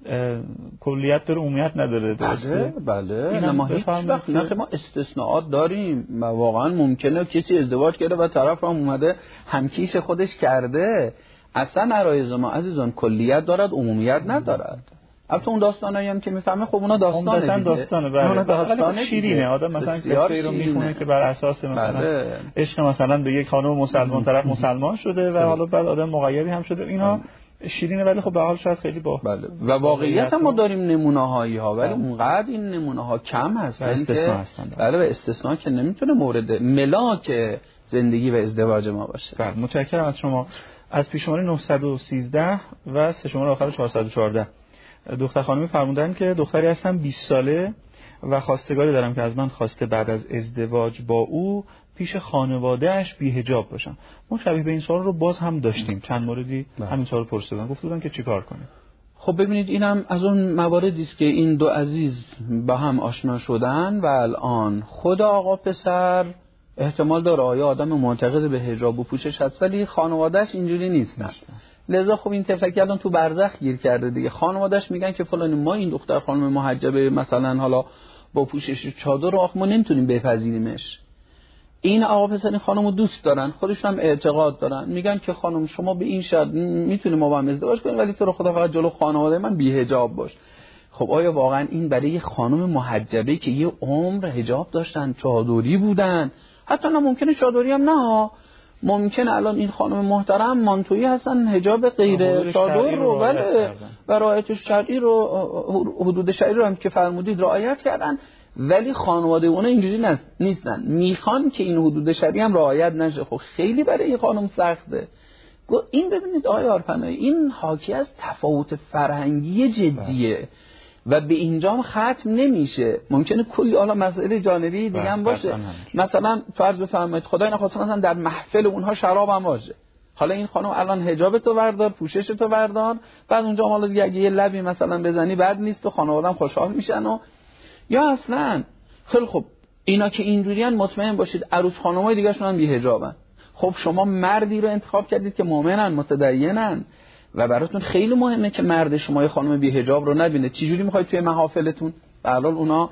[SPEAKER 1] کلیت داره، عمومیت نداره.
[SPEAKER 2] بله بله، ما هیچ وقت نه ما استثناءات داریم و واقعا ممکنه کسی ازدواج کرده و طرف هم اومده همکیش خودش کرده. اصلا عرایض ما عزیزان کلیت دارد، عمومیت ندارد. البته اون داستانایی هم که میفهمه خب اونا داستانه دیگه،
[SPEAKER 1] داستانه بله، داستانه شیرینه. آدم مثلا قصه رو میخونه که بر اساس مثلا بله. عشق مثلا به یک خانم مسلمان طرف مسلمان شده و حالا بعد آدم مغیری هم شده، اینا شیرینه، ولی خب به حال شاید خیلی با
[SPEAKER 2] بله. و واقعیت هم ما داریم نمونه‌هایی ها، ولی اونقدر این نمونه ها کم هستن که بله، و استثناء که نمیتونه مورد ملاک زندگی و ازدواج ما باشه.
[SPEAKER 1] بله متشکرم از شما. از پیش شماره نهصد و سیزده و سه شماره آخر چهارصد و چهارده دختر خانمی فرمودن که دختری هستم بیست ساله و خواستگاری دارم که از من خواسته بعد از ازدواج با او پیش خانواده‌اش بی‌حجاب باشم. ما شبیه به این سوال رو باز هم داشتیم، چند موردی همین سوال پرسیدن، گفتن که چیکار کنیم.
[SPEAKER 2] خب ببینید اینم از اون مواردی است که این دو عزیز با هم آشنا شدن و الان خود آقا پسر احتمال داره آیا آدم معتقد به حجاب و پوشش هست ولی خانواده‌اش اینجوری نیست. لذا خب این طفلکی الان تو برزخ گیر کرده دیگه. خانواده‌اش میگن که فلان ما این دختر خانم محجبه مثلا حالا با پوشش چادر رو ما نمیتونیم بپذیریمش. این آقا پسر این خانمو دوست دارن، خودشون هم اعتقاد دارن، میگن که خانم شما به این شرط میتونیم ما با هم ازدواج کنیم ولی تو رو خدا فقط جلو خانواده من بی حجاب باش. خب آیا واقعا این برای یه خانم محجبه که یه عمر حجاب داشتن، چادری بودن، حتی نه ممکنه چادری هم نه، ممکنه الان این خانم محترم مانتویی هستن، حجاب غیر چادر رو ولی و رعایت شرعی رو، حدود شرعی رو هم که فرمودید رعایت کردن، ولی خانواده اونها اینجوری نیستن، میخوان که این حدود شرعی هم رعایت نشه. خب خیلی برای این خانم سخته. این ببینید آقای آرپنایی این حاکی از تفاوت فرهنگی جدیه و به اینجا ختم نمیشه. ممکنه کلی حالا مسئله جانبی دیگه هم باشه، مثلا فرض بفرمایید خدای نخواسته مثلا در محفل اونها شراب هم باشه، حالا این خانم الان حجاب تو بردار، پوشش تو بردار، بعد اونجا حالا دیگه اگه یه لبی مثلا بزنی بد نیست و خانواده‌ام خوشحال میشن و یا اصلا خیلی خب اینا که اینجوریان مطمئن باشید عروس خانمای دیگه شون هم بی حجابن. خب شما مردی رو انتخاب کردید که مؤمنن، متدینن و براتون خیلی مهمه که مرد شما یه خانم بی حجاب رو نبینه. چه جوری میخواید توی محافلتون؟ به هر حال اونا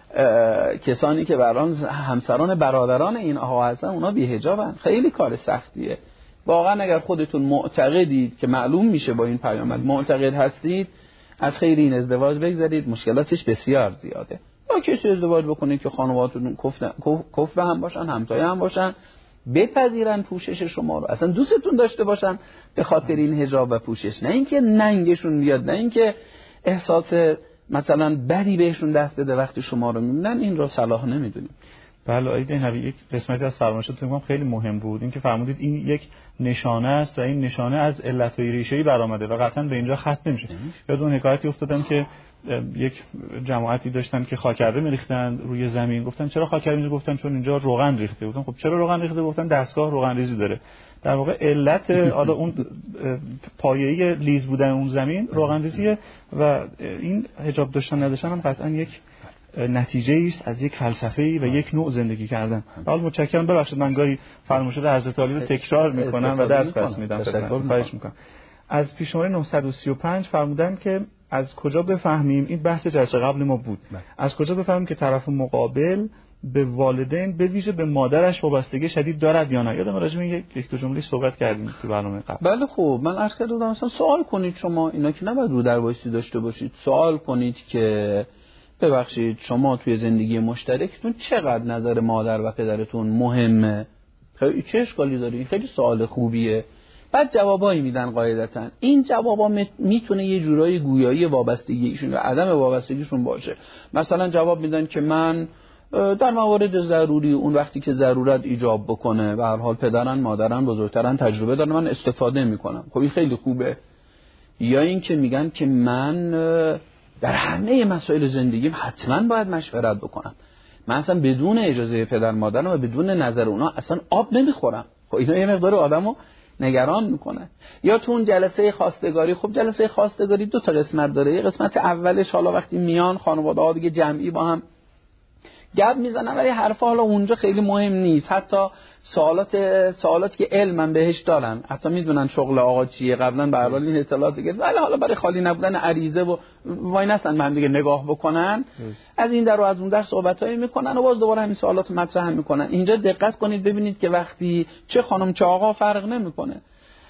[SPEAKER 2] کسانی که بران همسران برادران این آقا هستن اونا بی حجابن، خیلی کار سختیه. واقعا اگر خودتون معتقدید که معلوم میشه با این پیامد معتقد هستید، از خیر این ازدواج بگذارید، مشکلاتش بسیار زیاده. یا کسی ازدواج بکنید که خانواده‌تون کفر هم باشن، همتای هم باشن، بپذیرن پوشش شما رو، اصلا دوستتون داشته باشن به خاطر این حجاب و پوشش، نه اینکه ننگشون بیاد، نه اینکه احساس مثلا بدی بهشون دست بده وقتی شما رو میبینن. این رو صلاح نمیدونیم.
[SPEAKER 1] بله آقای نبی، یک قسمتی از فرمایشاتتون خیلی مهم بود، این که فرمودید این یک نشانه است و این نشانه از علت‌های ریشه‌ای برآمده و قطعا به اینجا ختم نمیشه. یادم حکایتی افتادم که یک جماعتی داشتن که خاکره می‌ریختن روی زمین، گفتن چرا خاکره می‌ریزی؟ گفتن چون اینجا روغن ریخته. گفتن خب چرا روغن ریخته؟ گفتن دستگاه روغن ریزی داره. در واقع علت حالا اون پایه‌ای لیز بودن اون زمین روغن ریزیه و این حجاب داشتن نداشتن هم قطعا یک نتیجه است از یک فلسفه‌ای و یک نوع زندگی کردن. حالا متشکرم، ببخشید من گاهی فرمایشات حضرت علی رو تکرار می‌کنم و درس پس میدم. خواهش می‌کنم. از پیش شماره نهصد و سی و پنج فرمودن که از کجا بفهمیم، این بحث جلسه قبل ما بود، از کجا بفهمیم که طرف مقابل به والدین به ویژه به مادرش وابستگی شدید دارد یا نه؟ یادم راجع به یک یک دو جمله صحبت کردیم تو برنامه قبل.
[SPEAKER 2] بله خب من عرض کردم مثلا سوال کنید شما، اینا که نباید رو در وایسی داشته باشید، سوال کنید که ببخشید شما توی زندگی مشترکتون چقدر نظر مادر و پدرتون مهمه؟ خیلی چه اشکالی داره؟ این خیلی سوال خوبیه. بعد جوابایی میدن قاعدتاً. این جوابا میتونه یه جورایی گویایی وابستگیشون و عدم وابستگیشون باشه. مثلا جواب میدن که من در موارد ضروری، اون وقتی که ضرورت ایجاب بکنه، به هر حال پدرن، مادرن، بزرگترن تجربه دارن، من استفاده میکنم. خب این خیلی خوبه. یا این که میگن که من در همه مسائل زندگیم حتما باید مشورت بکنم، من اصلا بدون اجازه پدر مادرم و بدون نظر اونا اصلا آب نمیخورم. خب اینا یه مقدار آدمو نگران میکنه. یا تو اون جلسه خواستگاری، خب جلسه خواستگاری دو تا قسمت داره. یه قسمت اولش حالا وقتی میان خانواده‌ها دیگه جمعی با هم گپ میزنن، ولی حرفا حالا اونجا خیلی مهم نیست. حتی سوالات سوالاتی که علمم بهش دارن، حتی میدونن شغل آقا چیه، قبلا به هر حال این اطلاعات گرفت، ولی حالا برای خالی نبودن عریضه و وای نسن من دیگه نگاه بکنن، از این در و از اون در صحبتایی میکنن و باز دوباره همین سوالات مطرح هم میکنن. اینجا دقت کنید ببینید که وقتی چه خانم چه آقا فرق نمیکنه،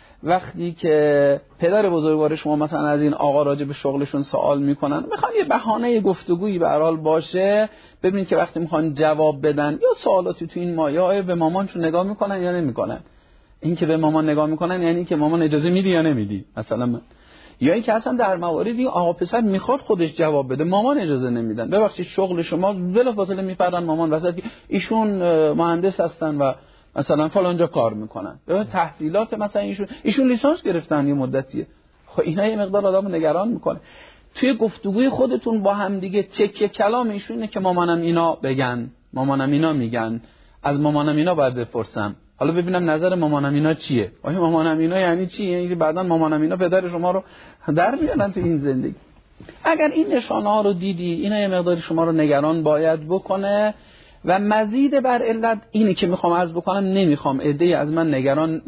[SPEAKER 2] وقتی که پدر بزرگوار شما مثلا از این آقا راجع به شغلشون سوال میکنن، میخوان یه بهانه گفتگویی به هر حال باشه، ببینید که وقتی میخوان جواب بدن یا سوالاتی تو این مایه آیا به مامانشون نگاه میکنن یا نمیکنن. این که به مامان نگاه میکنن یعنی که مامان اجازه میدی یا نمیدی مثلا من. یا این که اصلا در مواردی آقا پسر میخواد خودش جواب بده، مامان اجازه نمیدن. ببخشید شغل شما بلافاصله میپرن مامان وسط که ایشون مهندس هستن و مثلا فلانجا کار میکنن، تحصیلات مثلا ایشون ایشون لیسانس گرفتن یه مدتیه. خب اینا یه مقدار آدمو نگران میکنه. توی گفتگوی خودتون با هم دیگه تکیه کلام ایشونه که مامانم اینا بگن، مامانم اینا میگن، از مامانم اینا باید بپرسم، حالا ببینم نظر مامانم اینا چیه. آیا مامانم اینا یعنی چی؟ یعنی که بعداً مامانم اینا پدر شما رو در میارن تو این زندگی. اگر این نشانه ها رو دیدی، اینا یه مقداری شما رو نگران باید بکنه. و مزید بر علت اینه که میخوام عرض بکنم، نمیخوام عده‌ای از من نگران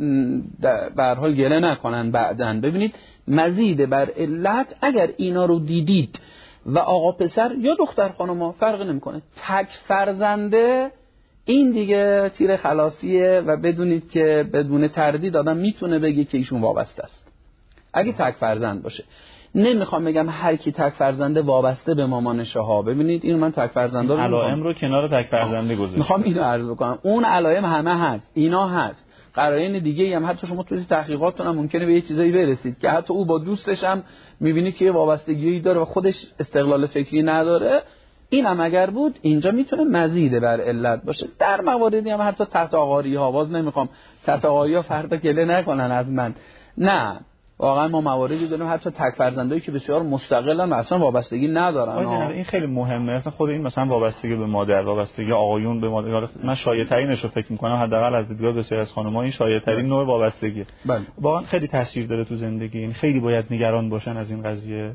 [SPEAKER 2] به هر حال گله نکنن بعدن. ببینید مزید بر علت اگر اینا رو دیدید و آقا پسر یا دختر خانم فرق نمیکنه تک فرزنده، این دیگه تیر خلاصیه و بدونید که بدون تردید آدم میتونه بگه که ایشون وابسته است اگه تک فرزند باشه. نمیخوام بگم هر کی تک فرزنده وابسته به مامانشه ها. ببینید اینو من تک فرزنده رو
[SPEAKER 1] علائم رو کنار تک فرزنده گذاشتم.
[SPEAKER 2] میخوام اینو عرض بکنم، اون علائم همه هست، اینا هست، قرائن دیگه هم حتی شما توی تحقیقاتتون هم ممکنه به یه چیزایی برسید که حتی او با دوستش هم میبینید که یه وابستگی داره و خودش استقلال فکری نداره. این هم اگر بود اینجا میتونه مزید بر علت باشه. در مواردی هم حتی تحت آقاری ها، باز نمیخوام تحت آقاری ها فردا گله نکنن از من، نه واقعا ما مواردی داریم حتی تک فرزندایی که بسیار مستقلن و اصلا وابستگی ندارن.
[SPEAKER 1] این خیلی مهمه اصلا خود این مثلا وابستگی به مادر، وابستگی آقایون به مادر، من شایع‌ترینش رو فکر می‌کنم حداقل از دیدگاه بسیاری از خانم‌ها این شایع‌ترین نوع وابستگی.
[SPEAKER 2] بله.
[SPEAKER 1] واقعا خیلی تاثیر داره تو زندگی، این خیلی باید نگران باشن از این قضیه.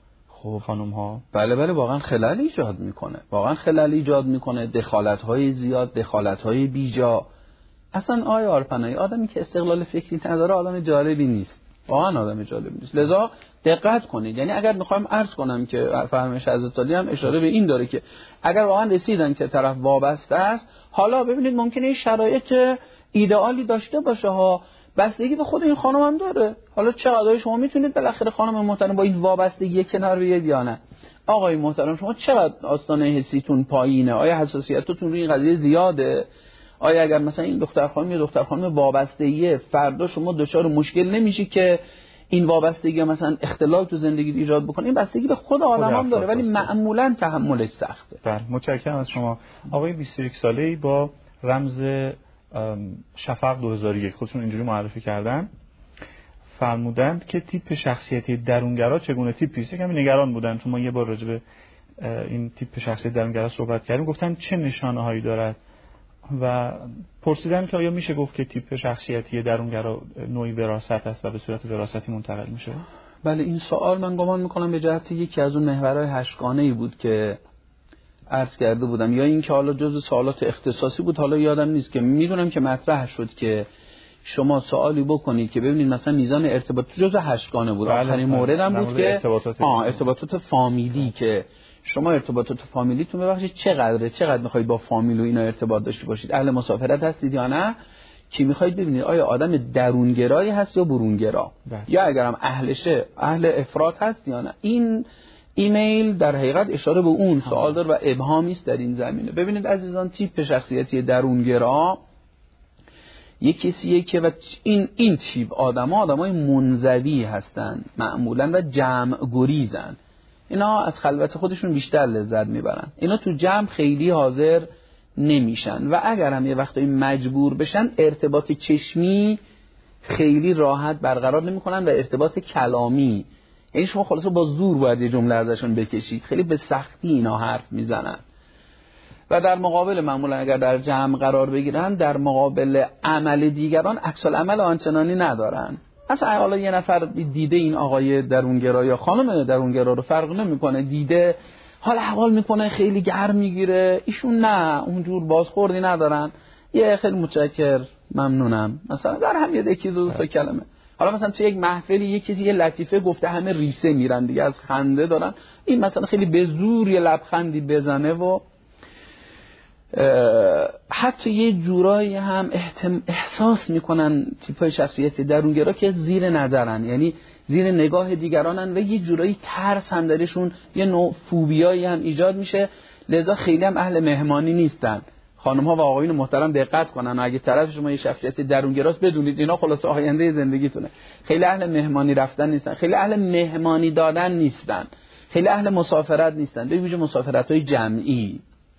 [SPEAKER 1] خب خانم‌ها
[SPEAKER 2] بله بله واقعا خلل ایجاد میکنه، واقعا خلل ایجاد میکنه، دخالت‌های زیاد، دخالت‌های بیجا. اصلا آیا آرپنایی آدمی که استقلال فکری نداره آدم جالبی نیست، واقعا آدم جالبی نیست. لذا دقت کنید. یعنی اگر میخوایم عرض کنم که فرمایش حضرت علی هم اشاره به این داره که اگر واقعا رسیدن که طرف وابسته است، حالا ببینید ممکنه شرایط ایدئالی داشته باشه ها، بستگی به خود این خانم هم داره. حالا چقدر شما میتونید بالاخره خانم محترم با این وابستگی کنار بیاید یا نه. آقای محترم شما چقدر آستانه حسیتون پایینه؟ آیا حساسیتتون روی این قضیه زیاده؟ آیا اگر مثلا این دختر خانم یا دختر خانم وابستگیه، فردا شما دچار مشکل نمیشی که این وابستگی مثلا اختلال تو زندگی ایجاد بکنه؟ این بستگی به خود آدمام داره، ولی معمولا تحملش سخته.
[SPEAKER 1] بله، متشکرم از شما. آقای بیست و یک ساله‌ای با رمز شفق دو هزار و یک خودشون اینجوری معرفی کردن، فرمودند که تیپ شخصیتی درونگرا چگونه تیپی است. کمی نگران بودن چون ما یه بار راجع به این تیپ شخصیت درونگرا صحبت کردیم، گفتن چه نشانه‌هایی دارد و پرسیدن که آیا میشه گفت که تیپ شخصیتی درونگرا نوعی وراثت است و به صورت وراثتی منتقل میشه؟
[SPEAKER 2] بله، این سوال من گمان میکنم به جهت یکی از اون محورهای هشتگانه‌ای بود که عرض کرده بودم، یا این که حالا جزء سوالات اختصاصی بود، حالا یادم نیست که میدونم که مطرح شد که شما سوالی بکنید که ببینید مثلا میزان ارتباط جزء هشتگانه بود. آخرین موردم بود که ارتباطات آه ارتباطات فامیلی، که شما ارتباطات فامیلیتون ببخشید چقدره، چقدر میخواید با فامیل و اینا ارتباط داشته باشید، اهل مسافرت هستید یا نه، کی میخواید ببینید آیا آدم درونگرایی هست یا برونگرا، یا اگرم اهلشه اهل افراط هست یا نه. این ایمیل در حقیقت اشاره به اون سوال داره و ابهامی است در این زمینه. ببینید عزیزان، تیپ شخصیتی درونگرا یک کسیه که و این این تیپ آدما آدمای منزوی هستن معمولا و جمع گریزن. اینا از خلوت خودشون بیشتر لذت میبرن، اینا تو جمع خیلی حاضر نمیشن و اگر هم یه وقتایی مجبور بشن ارتباط چشمی خیلی راحت برقرار نمیکنن و ارتباط کلامی، یعنی شما خلاصه با زور باید یه جمله ازشون بکشید، خیلی به سختی اینا حرف میزنن. و در مقابل معمولا اگر در جمع قرار بگیرن، در مقابل عمل دیگران عکس العمل آنچنانی ندارن. مثلا حالا یه نفر دیده این آقای درونگرا یا خانم درونگرا رو فرق نمیکنه، دیده حالا احوال میکنه خیلی گرم میگیره، ایشون نه، اونجور بازخوردی ندارن، یه خیلی متشکر ممنونم مثلا در هم یه یکی دو تا کلمه. حالا مثلا تو یک محفلی یک کسی یه لطیفه گفته همه ریسه میرن دیگه، از خنده دارن، این مثلا خیلی به زور یه لبخندی بزنه و حتی یه جورایی هم احساس میکنن تیپای شخصیت درونگرا که زیر نظرن، یعنی زیر نگاه دیگرانن و یه جورایی ترس هم درشون، یه نوع فوبیایی هم ایجاد میشه، لذا خیلی هم اهل مهمانی نیستن. خانم ها و آقایون محترم دقت کنن، اگه طرف شما یه شخصیت درونگراست بدونید اینا خلاص آینده زندگیتونه. خیلی اهل مهمانی رفتن نیستن، خیلی اهل مهمانی دادن نیستن، خیلی اهل مسافرت نیستن، به ویژه مسافرت‌های جمعی.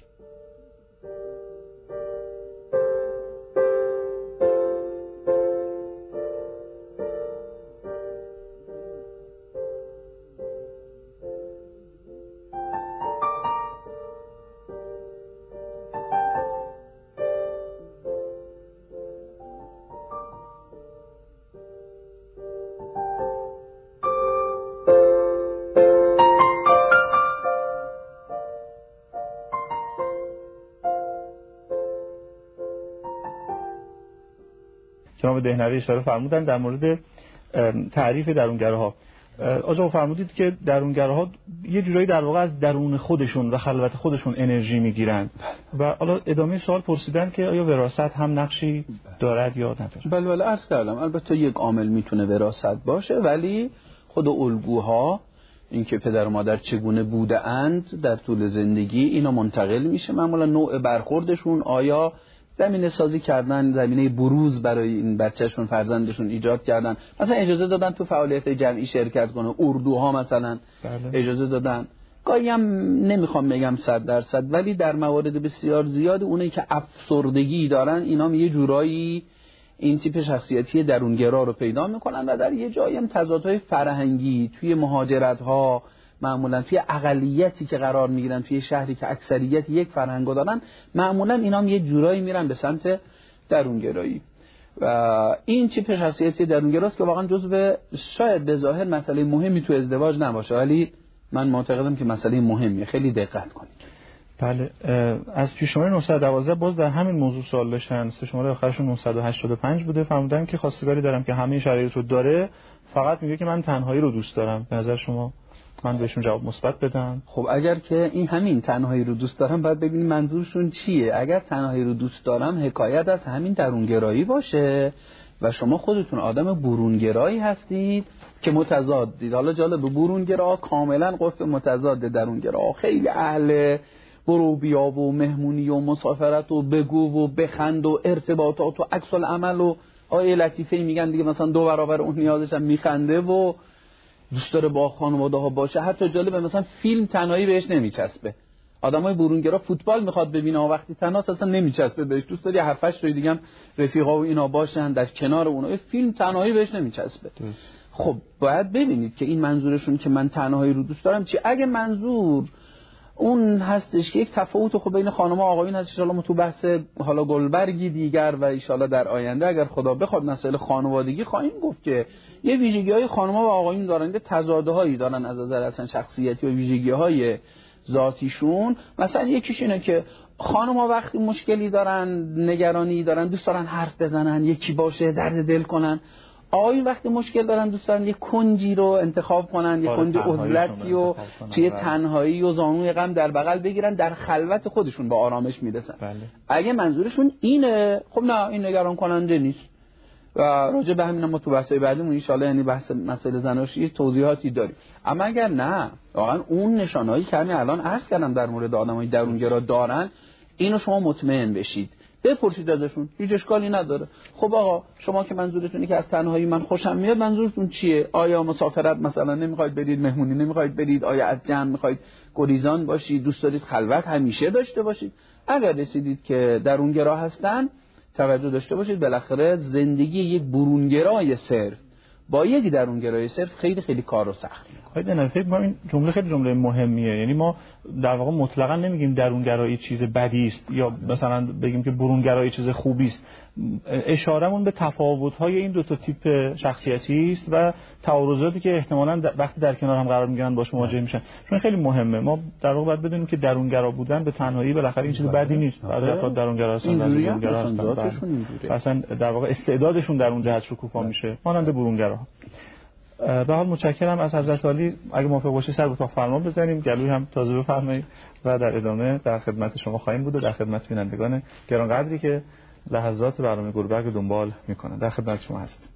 [SPEAKER 1] جناب دهنوی اشاره فرمودن در مورد تعریف درونگراها. آجا فرمودید که درونگراها یه جورایی در واقع از درون خودشون و خلوت خودشون انرژی میگیرن و حالا ادامه سوال پرسیدن که آیا وراثت هم نقشی دارد یا نداره؟
[SPEAKER 2] بله بله عرض کردم البته یک عامل میتونه وراثت باشه، ولی خود الگوها، اینکه پدر و مادر چگونه بوده اند در طول زندگی، اینا منتقل میشه. معمولا نوع برخوردشون، آیا زمینه سازی کردن، زمینه بروز برای این بچهشون فرزندشون ایجاد کردن، مثلا اجازه دادن تو فعالیت جمعی شرکت کنه، اردوها مثلا بله. اجازه دادن. گاهی هم نمیخوام بگم صد درصد، ولی در موارد بسیار زیاد اونایی که افسردگی دارن اینا یه جورایی این تیپ شخصیتی درونگرا رو پیدا میکنن و در یه جایی هم تضادهای فرهنگی توی مهاجرت‌ها، معمولا توی اقلیتی که قرار میگیرن توی شهری که اکثریت یک فرهنگو دارن، معمولا اینا هم یه جورایی میرن به سمت درونگرایی و این تیپ شخصیتی درونگراست که واقعا جزو شاید به ظاهر مسئله مهمی تو ازدواج نباشه، ولی من معتقدم که مسئله مهمیه، خیلی دقت کنید.
[SPEAKER 1] بله، از پیش شماره نهصد و دوازده باز در همین موضوع سوال داشتن، سه شماره آخرشون نهصد و هشتاد و پنج بوده. فرمودن که خواستگاری دارم که همه شرایط رو داره، فقط میگه که من تنهایی رو دوست دارم. به نظر شما من بهشون جواب مثبت بدم؟
[SPEAKER 2] خب اگر که این همین تنهایی رو دوست دارم، باید ببینیم منظورشون چیه. اگر تنهایی رو دوست دارم حکایت از همین درونگرایی باشه، و شما خودتون آدم برونگرایی هستید که متضادید. حالا جالب، برونگرا کاملا قطب متضاد درونگرا، خیلی اهل برو بیا و مهمونی و مسافرت و بگو و بخند و ارتباطات و عکس العمل و آیه لطیفه میگن دیگه، مثلا دو برابر اون نیازش هم میخنده و دوست داره با خانواده ها باشه. حتی جالبه مثلا فیلم تنهایی بهش نمیچسبه. آدمای برونگرا فوتبال میخواد ببینه و وقتی تنهاست اصلا نمیچسبه بهش، دوست داره هفت هشت تا دیگه هم رفیقا و اینا باشن در کنار اونها. فیلم تنهایی بهش نمیچسبه. خب باید ببینید که این منظورشون که من تنهایی رو دوست دارم چی. اگه منظور اون هستش که یک تفاوت خب بین خانم و آقایون هست، ان شاءالله ما تو بحث حالا گلبرگی دیگر و ان شاءالله در آینده اگر خدا بخواد مسائل خانوادگی خواهیم گفت که یه ویژگی‌های خانم و آقایون دارن، یه تضادهایی دارن از نظر اصلا شخصیتی و ویژگی‌های ذاتیشون. مثلا یکیش اینه که خانم‌ها وقتی مشکلی دارن، نگرانی دارن، دوست دارن حرف بزنن، یکی باشه درد دل کنن. آقایون وقتی مشکل دارن دوست دارن یه کنجی رو انتخاب کنن، یه کنج عزلتی و توی تنهایی و زانوی غم در بغل بگیرن، در خلوت خودشون به آرامش میرسن. بله. اگه منظورشون اینه خب نه، این نگران کننده نیست و راجع به همین ما تو بحث‌های بعدیمون ان شاءالله یعنی بحث مسائل زناشویی توضیحاتی داریم. اما اگر نه واقعا اون نشانهایی که همین الان عرض کردم در مورد آدمای درونگرا دارن، اینو شما مطمئن بشید، بپرسید ازشون، هیچ اشکالی نداره. خب آقا شما که منظورتونه که از تنهایی من خوشم میاد، منظورتون چیه؟ آیا مسافرت مثلا نمیخواید برید، مهمونی نمیخواید برید، آیا از جمع میخواید گریزان باشید، دوست دارید خلوت همیشه داشته باشید؟ اگر رسیدید که درونگرا هستن، توجه داشته باشید بالاخره زندگی یک برونگرای صرف با یک درونگرای صرف خیلی خیلی کار رو سخت می‌کنه.
[SPEAKER 1] من فکر می‌کنم این جمله خیلی جمله مهمیه. یعنی ما در واقع مطلقاً نمیگیم درونگرایی چیز بدی است یا مثلا بگیم که برونگرایی چیز خوبی است. اشارهمون به تفاوت‌های این دو تا تیپ شخصیتی است و تعارضاتی که احتمالاً وقتی در کنار هم قرار می‌گیرن باش مواجه میشن. چون خیلی مهمه. ما در واقع باید بدونیم که درونگرا بودن به تنهایی بالاخره این چیز بدی نیست. بعضی افراد درونگرا هستن، بعضی درونگرا هستن. اصلا در واقع استعدادشون در اون جهت شکوفا میشه. مانند برونگرا. به حال متشکرم از حضرت عالی. اگه موافق باشید سر به فرمان بزنیم، گلوی هم تازه بفرمایید و در ادامه در خدمت شما خواهیم بود و در خدمت بینندگان گرانقدری که لحظات برنامه گلبرگ دنبال میکنن. در خدمت شما هستیم.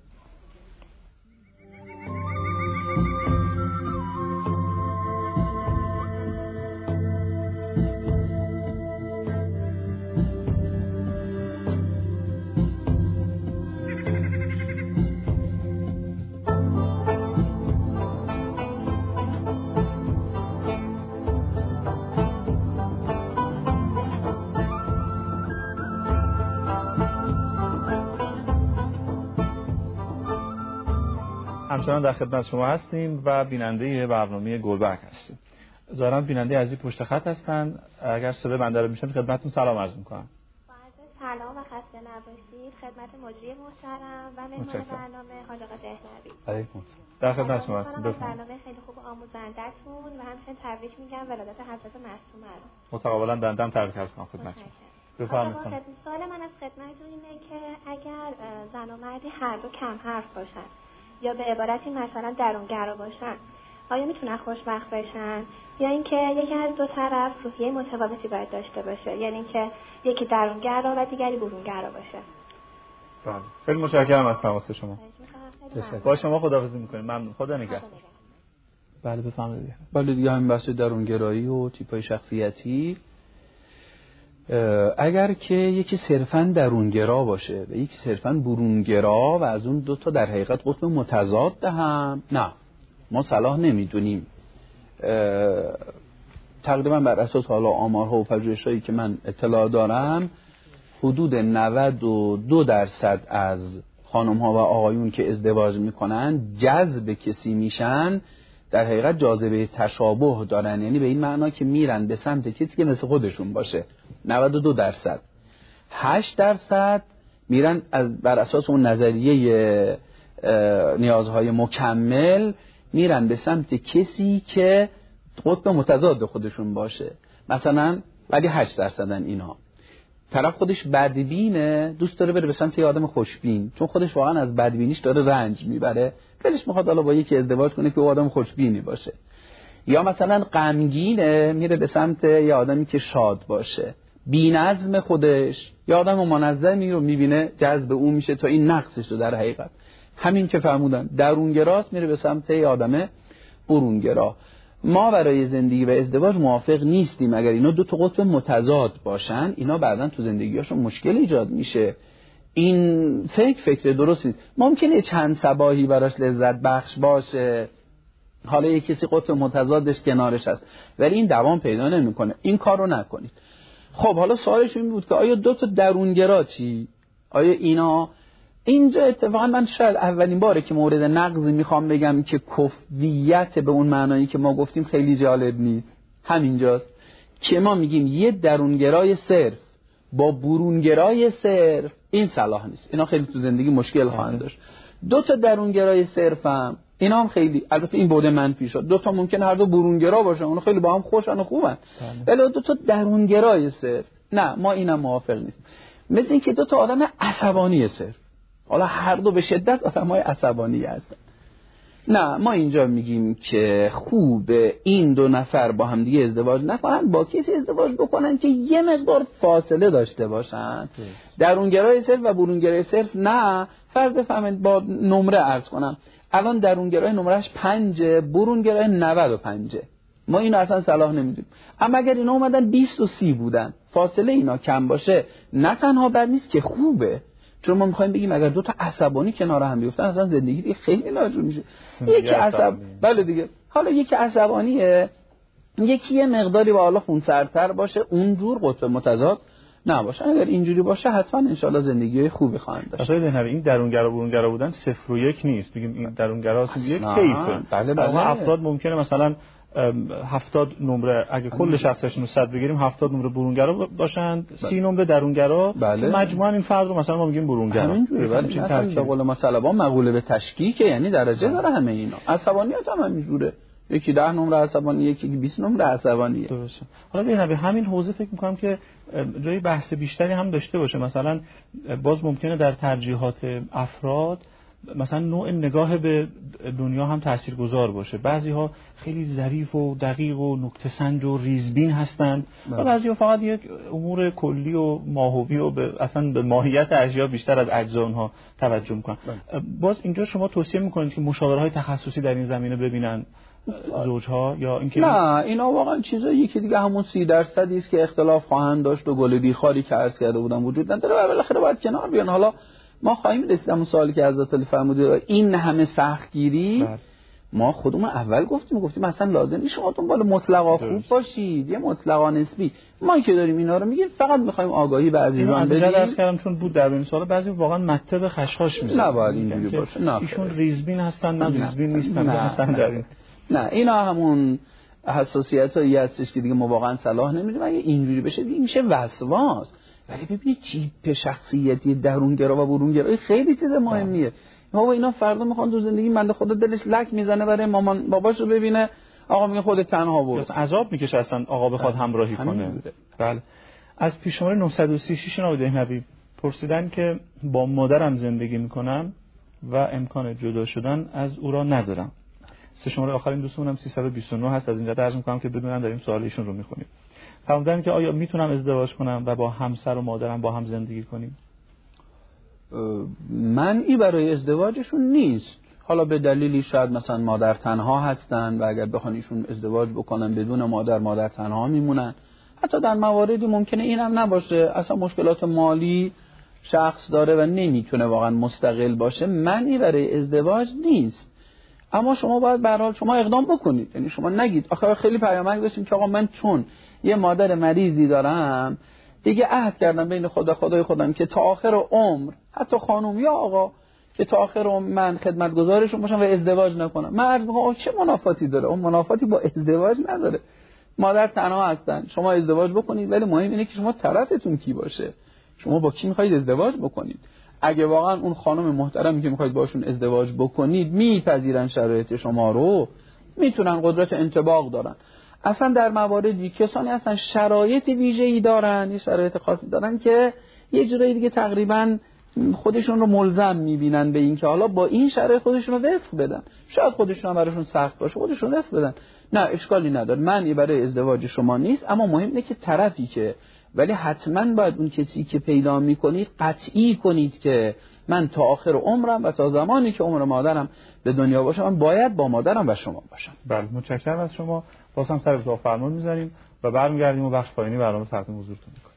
[SPEAKER 1] همچنان در خدمت شما هستیم و بیننده برنامه گلبرگ هستیم. ظاهرا بیننده عزیز پشت خط هستن. اگر صدای بنده رو میشنوید خدمتتون سلام عرض می‌کنم.
[SPEAKER 3] سلام و خسته نباشید خدمت مجری محترم و مهمان برنامه حاج آقا دهنوی.
[SPEAKER 2] علیکم.
[SPEAKER 1] در خدمت شما هستیم.
[SPEAKER 3] برنامه خیلی خوب آموزنده‌تون و همچنین تبریک میگم ولادت حضرت معصومه رو.
[SPEAKER 1] متقابلا دندم تبریک عرض کنم خدمتتون. بفرمایید.
[SPEAKER 3] سوال من از خدمتتون اینه که اگر زن و مردی هر دو کم حرف باشن یا به عبارتی مثلا درونگرا باشن، آیا میتونن خوشبخت بشن یا اینکه یکی از دو طرف روحیه متفاوتی باید داشته باشه، یعنی اینکه یکی درونگرا و دیگری برونگرا باشه؟
[SPEAKER 1] بله. خیلی متشکرم از تماس شما. با شما خداحافظی می‌کنیم. ممنون. خدا نگهدار. بله بفرمایید.
[SPEAKER 2] بله دیگه همین بحث درونگرایی و تیپ‌های شخصیتی، اگر که یکی صرفاً درونگرا باشه و یکی صرفاً برونگرا و از اون دو تا در حقیقت قطب متضاد هم، نه ما صلاح نمیدونیم. تقریبا بر اساس حالا آمارها و پژوهش‌هایی که من اطلاع دارم، حدود نود و دو درصد از خانم‌ها و آقایون که ازدواج میکنن جذب کسی میشن در حقیقت جاذبه تشابه دارن، یعنی به این معنا که میرن به سمت کسی که مثل خودشون باشه. نود و دو درصد. هشت درصد میرن از بر اساس اون نظریه نیازهای مکمل میرن به سمت کسی که قطب متضاد خودشون باشه. مثلا ولی هشت درصدن اینا. طرف خودش بدبینه، دوست داره بره به سمت یه آدم خوشبین، چون خودش واقعا از بدبینیش داره رنج میبره، دلش میخواد حالا با یکی ازدواج کنه که اون آدم خوشبینی باشه. یا مثلا غمگینه، میره به سمت یه آدمی که شاد باشه. بی‌نظم خودش، یا آدم منظمی رو میبینه جذب اون میشه تا این نقصش رو در حقیقت همین که فرمودن درونگراست میره به سمت آدم برونگرا. ما برای زندگی و ازدواج موافق نیستیم اگر اینا دو تا قطب متضاد باشن، اینا بعداً تو زندگیاشون مشکل ایجاد میشه. این فکر فکر درستی نیست. ممکنه چند صباحی براش لذت بخش باشه، حالا یک کسی قطب متضادش کنارش هست، ولی این دوام پیدا نمیکنه. این کارو نکنید. خب حالا سوالش این بود که آیا دو تا درونگرا چی؟ آیا اینا اینجا اتفاقا من شاید اولین باره که مورد نقضی میخوام بگم که کفویت به اون معنایی که ما گفتیم خیلی جالب نیست. همینجاست که ما میگیم یه درونگرای صرف با برونگرای صرف این صلاح نیست. اینا خیلی تو زندگی مشکل خواهند داشت. دو تا درونگرای صرف هم اینا هم خیلی، البته این بوده منفی شد، دو تا ممکن هر دو برونگرا باشن، اونا خیلی با هم خوشن و خوبن، ولی دو تا درونگرای صرف نه، ما اینم موافق نیستیم. مثل این که دو تا آدم عصبانی صرف، حالا هر دو به شدت آدمای عصبانی هستن، نه ما اینجا میگیم که خوبه این دو نفر با هم دیگه ازدواج نکنن، با کسی ازدواج بکنن که یه مقدار فاصله داشته باشن. درونگرای صرف و برونگرای صرف نه، فرض بفرمایید با نمره عرض کنم الان درونگرای نمرهش پنجه، برونگرای نود و پنجه، ما اینو اصلا صلاح نمیدیم. اما اگر اینا اومدن بیست و سی بودن، فاصله اینا کم باشه، نه تنها بد نیست که خوبه، چون ما میخوایم بگیم اگر دو تا عصبانی کنار هم بیفتن اصلا زندگی دیگه خیلی ناجور میشه. یکی عصب بله دیگه، حالا یکی عصبانیه، یکی یه مقداری با حالا خونسردتر باشه، اونجور قطب متضاد نباشه. اگر اینجوری باشه حتما انشالله زندگی خوبی خواهند داشت.
[SPEAKER 1] اصلا دهنوی این درونگرا برونگرا بودن صفر و یک نیست، بگیم این درونگراست یک کیفه.
[SPEAKER 2] بله بله.
[SPEAKER 1] افراد ممکنه مثلا هفتاد نمره اگه کل شخصیتشون رو صد بگیریم هفتاد نمره برونگرا باشن، سی نمره درونگرا،
[SPEAKER 2] بله.
[SPEAKER 1] مجموعاً این فرد رو مثلا ما میگیم برونگرا.
[SPEAKER 2] همینجوری ولی مثلا به قول ما طلبا مقوله به تشکیک، یعنی درجه داره همه اینا. عصبانیت هم همینجوره، یکی ده نمره عصبانی، یکی بیست نمره عصبانیه.
[SPEAKER 1] درسته. حالا ببین به همین حوزه فکر می‌کنم که جای بحث بیشتری هم داشته باشه. مثلا باز ممکنه در ترجیحات افراد مثلا نوع نگاه به دنیا هم تاثیرگذار باشه. بعضی‌ها خیلی ظریف و دقیق و نکته‌سنج و ریزبین هستند و بعضی‌ها فقط یک امور کلی و ماهوی و به اصلا به ماهیت اشیا بیشتر از اجزا اونها توجه می‌کنن. باز اینجا شما توصیه می‌کنید که مشاورهای تخصصی در این زمینه ببینن زوجها، یا اینکه
[SPEAKER 2] نه اینا واقعا چیزایی که دیگه همون سی درصدی است که اختلاف خواهند داشت و گل بیخاری که عرض کرده بودن وجود نداره و بالاخره باید کنار بیان. حالا ما خواهیم رسید اون سوالی که حضرت علی فرمودید، این همه سختگیری ما خودمون اول گفتیم گفتیم اصلا لازم نیست شما دنبال مطلقا خوب باشید، یه مطلقا نسبی. ما که داریم اینا رو میگیم فقط میخوایم آگاهی به عزیزان بدیم.
[SPEAKER 1] من درس کردم چون بود در این سوال بعضی واقعا مطلب خشخاش میزنن،
[SPEAKER 2] نباید اینجوری باشه. نه
[SPEAKER 1] ایشون ریزبین هستن نه ریزبین نیستن مثلا در این
[SPEAKER 2] نه اینا همون حساسیتایی هستش که دیگه ما واقعا صلاح نمیدیم. اگه اینجوری بشه دیگه میشه وسواس. ولی ببینید چیپ شخصیتی درونگرا و برونگرا خیلی چیز مهمیه. ما اینا فردا میخوان تو زندگی بنده خدا دلش لک میزنه برای مامان باباش رو ببینه، آقا میگه خودت تنها برو،
[SPEAKER 1] عذاب میکشه اصلا آقا بخواد همراهی کنه. بله. از پیش شماره نهصد و سی و شش نوید نبی پرسیدن که با مادرم زندگی میکنم و امکان جدا شدن از او را ندارم. سه شماره آخرین دوستمونم سیصد و بیست و نه هست. از اینجا عرض میکنم که بدونن داریم سوال ایشون رو میخونیم. فرمودن که آیا میتونم ازدواج کنم و با همسر و مادرم با هم زندگی کنیم؟
[SPEAKER 2] منعی برای ازدواجشون نیست. حالا به دلیلی شاید مثلا مادر تنها هستن و اگر بخوان ایشون ازدواج بکنن بدون مادر، مادر تنها میمونن. حتی در مواردی ممکنه اینم نباشه، اصلا مشکلات مالی شخص داره و نمیتونه واقعا مستقل باشه، منعی برای ازدواج نیست. اما شما باید به هر حال شما اقدام بکنید. یعنی شما نگید آخه خیلی پیامک داشتیم که آقا من چون یه مادر مریضی دارم دیگه عهد کردم بین خدا خدای خودم که تا آخر عمر، حتی خانم یا آقا، که تا آخر عمر من خدمتگزارشون باشم و ازدواج نکنم. من عرض می‌کنم چه منافاتی داره؟ اون منافاتی با ازدواج نداره. مادر تنها هستن، شما ازدواج بکنید، ولی مهم اینه که شما طرفتون کی باشه، شما با کی می‌خواید ازدواج بکنید. اگه واقعا اون خانم محترمی که می‌خواید باشون ازدواج بکنید میپذیرن شرایط شما رو، میتونن قدرت انطباق دارن. اصلا در مواردی کسانی هستن شرایط ویژه‌ای دارن، یه شرایط خاصی دارن که یه جورایی دیگه تقریبا خودشون رو ملزم میبینن به این که حالا با این شرایط خودشون رو وفق بدن. شاید خودشون هم براشون سخت باشه، خودشون وفق بدن، نه اشکالی نداره. معنی برای ازدواج شما نیست، اما مهم اینه که طرفی که ولی حتما باید اون کسی که پیدا میکنید قطعی کنید که من تا آخر عمرم و تا زمانی که عمر مادرم به دنیا باشه من باید با مادرم و شما باشم.
[SPEAKER 1] بله متشکرم از شما. بازم سر اتفاق فرمان میذاریم و برمیگردیم و بخش پایانی برنامه تقدیم حضورتون میکنیم.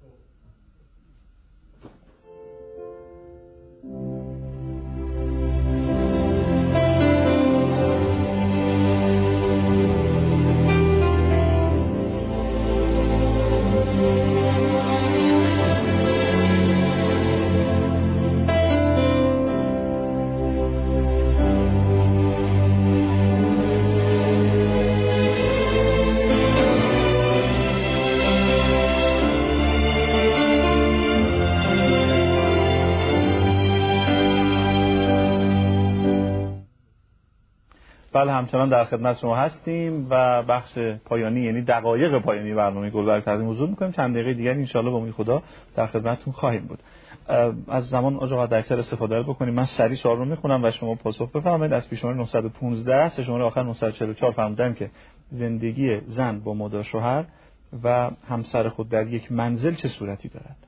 [SPEAKER 1] بله همچنان در خدمت شما هستیم و بخش پایانی یعنی دقایق پایانی برنامه گلبرگ تقدیم حضور می‌کنیم. چند دقیقه دیگر ان شاءالله با امید خدا در خدمتتون خواهیم بود. از زمان آقا دکتر استفاده بکنیم. من سریع سوال رو میخونم و شما پاسخ بفرمایید. از پیش شماره نهصد و پانزده سه شماره آخر نهصد و چهل و چهار فرمودن که زندگی زن با مادر شوهر و همسر خود در یک منزل چه صورتی دارد؟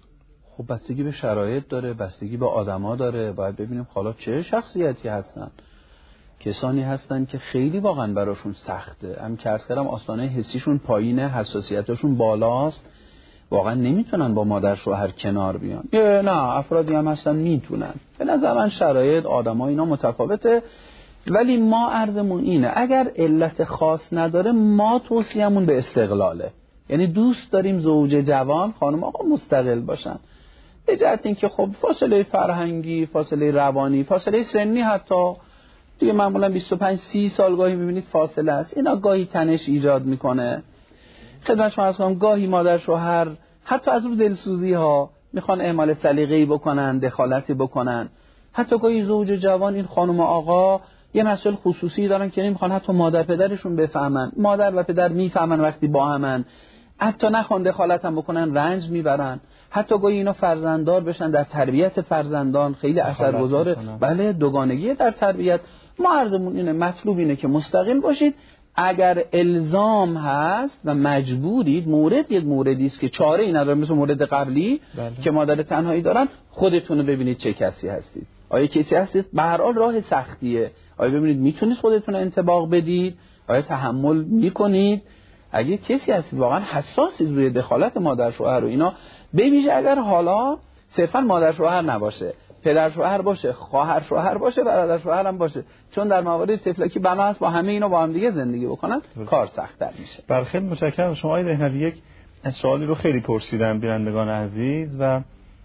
[SPEAKER 2] خب بستگی به شرایط داره، بستگی به آدما داره. باید ببینیم حالا چه شخصیتی هستن. کسانی هستن که خیلی واقعا براشون سخته، هم که عرض کردم آستانه حسیشون پایینه، حساسیتشون بالاست، واقعا نمیتونن با مادر شوهر کنار بیان. نه افرادی هم هستن میتونن. به نظر من شرایط آدم‌ها اینا متفاوته، ولی ما عرضمون اینه اگر علت خاص نداره ما توصیه‌مون به استقلاله. یعنی دوست داریم زوج جوان خانم آقا مستقل باشن. به جهت اینکه خب فاصله فرهنگی، فاصله روانی، فاصله سنی حتی دیگه معمولا بیست و پنج سی سال گاهی میبینید فاصله است. اینا گاهی تنش ایجاد میکنه. خدمت شما عرض کنم گاهی مادر شوهر حتی از رو دلسوزی ها میخوان اعمال سلیقه‌ای بکنن، دخالتی بکنن. حتی گاهی زوج جوان این خانم و آقا یه مسئله خصوصی دارن که نمیخوان حتی مادر پدرشون بفهمن. مادر و پدر میفهمن وقتی با همن. حتی نخوان دخالت هم بکنن رنج میبرن. حتی گاهی اینا فرزنددار بشن، در تربیت فرزندان خیلی اثرگذاره. بله دوگانگی در تربیت. ما عرضمون اینه مطلوب اینه که مستقل باشید. اگر الزام هست و مجبورید، مورد یک موردی است که چاره ای نداره مثل مورد قبلی بله. که مادر تنهایی دارن، خودتون رو ببینید چه کسی هستید. آیا کسی هستید به هر حال راه سختیه، آیا ببینید میتونید خودتون رو انطباق بدید، آیا تحمل میکنید. اگه کسی هستید واقعا حساسید روی دخالت مادر شوهر و اینا، ببینید اگر حالا صرفا مادر شوهر نباشه، پدر شوهر باشه، خواهر شوهر باشه، برادر شوهر هم باشه، چون در موارد تفلکی بنا است با همه اینا با هم دیگه زندگی بکنن کار سخت‌تر میشه.
[SPEAKER 1] بله خیلی متشکرم. شما آقای دهنوی یک سوالی رو خیلی پرسیدن بینندگان عزیز و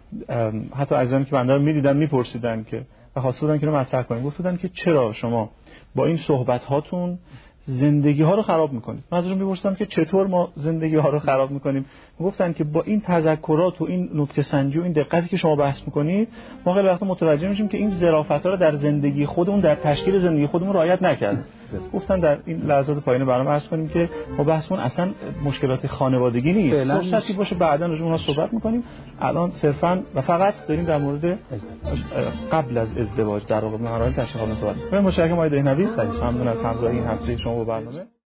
[SPEAKER 1] حتی عزیزانی که بنده رو می‌دیدن می‌پرسیدن که و خواستن که رو مطرح کنیم. گفتن که چرا شما با این صحبت هاتون زندگی ها رو خراب میکنید. من ازشون میپرسیدم که چطور ما زندگی ها رو خراب میکنیم. گفتن که با این تذکرات و این نکته سنجی و این دقتی که شما بحث میکنید ما خیلی وقتا متوجه میشیم که این ظرافت‌ها رو در زندگی خودمون، در تشکیل زندگی خودمون رعایت نکردیم. گفتن در این لحظات پایان برنامه عرض کنیم که ما بحثمون اصلا مشکلات خانوادگی نیست. فرصتی باشه بعداً راجع به اونها صحبت میکنیم. الان صرفاً و فقط داریم در مورد قبل از ازدواج در واقع مراحل تشخیص صحبت می‌کنیم. متشکرم آقای دهنوی. ممنون از همراهی این هفته شما با برنامه.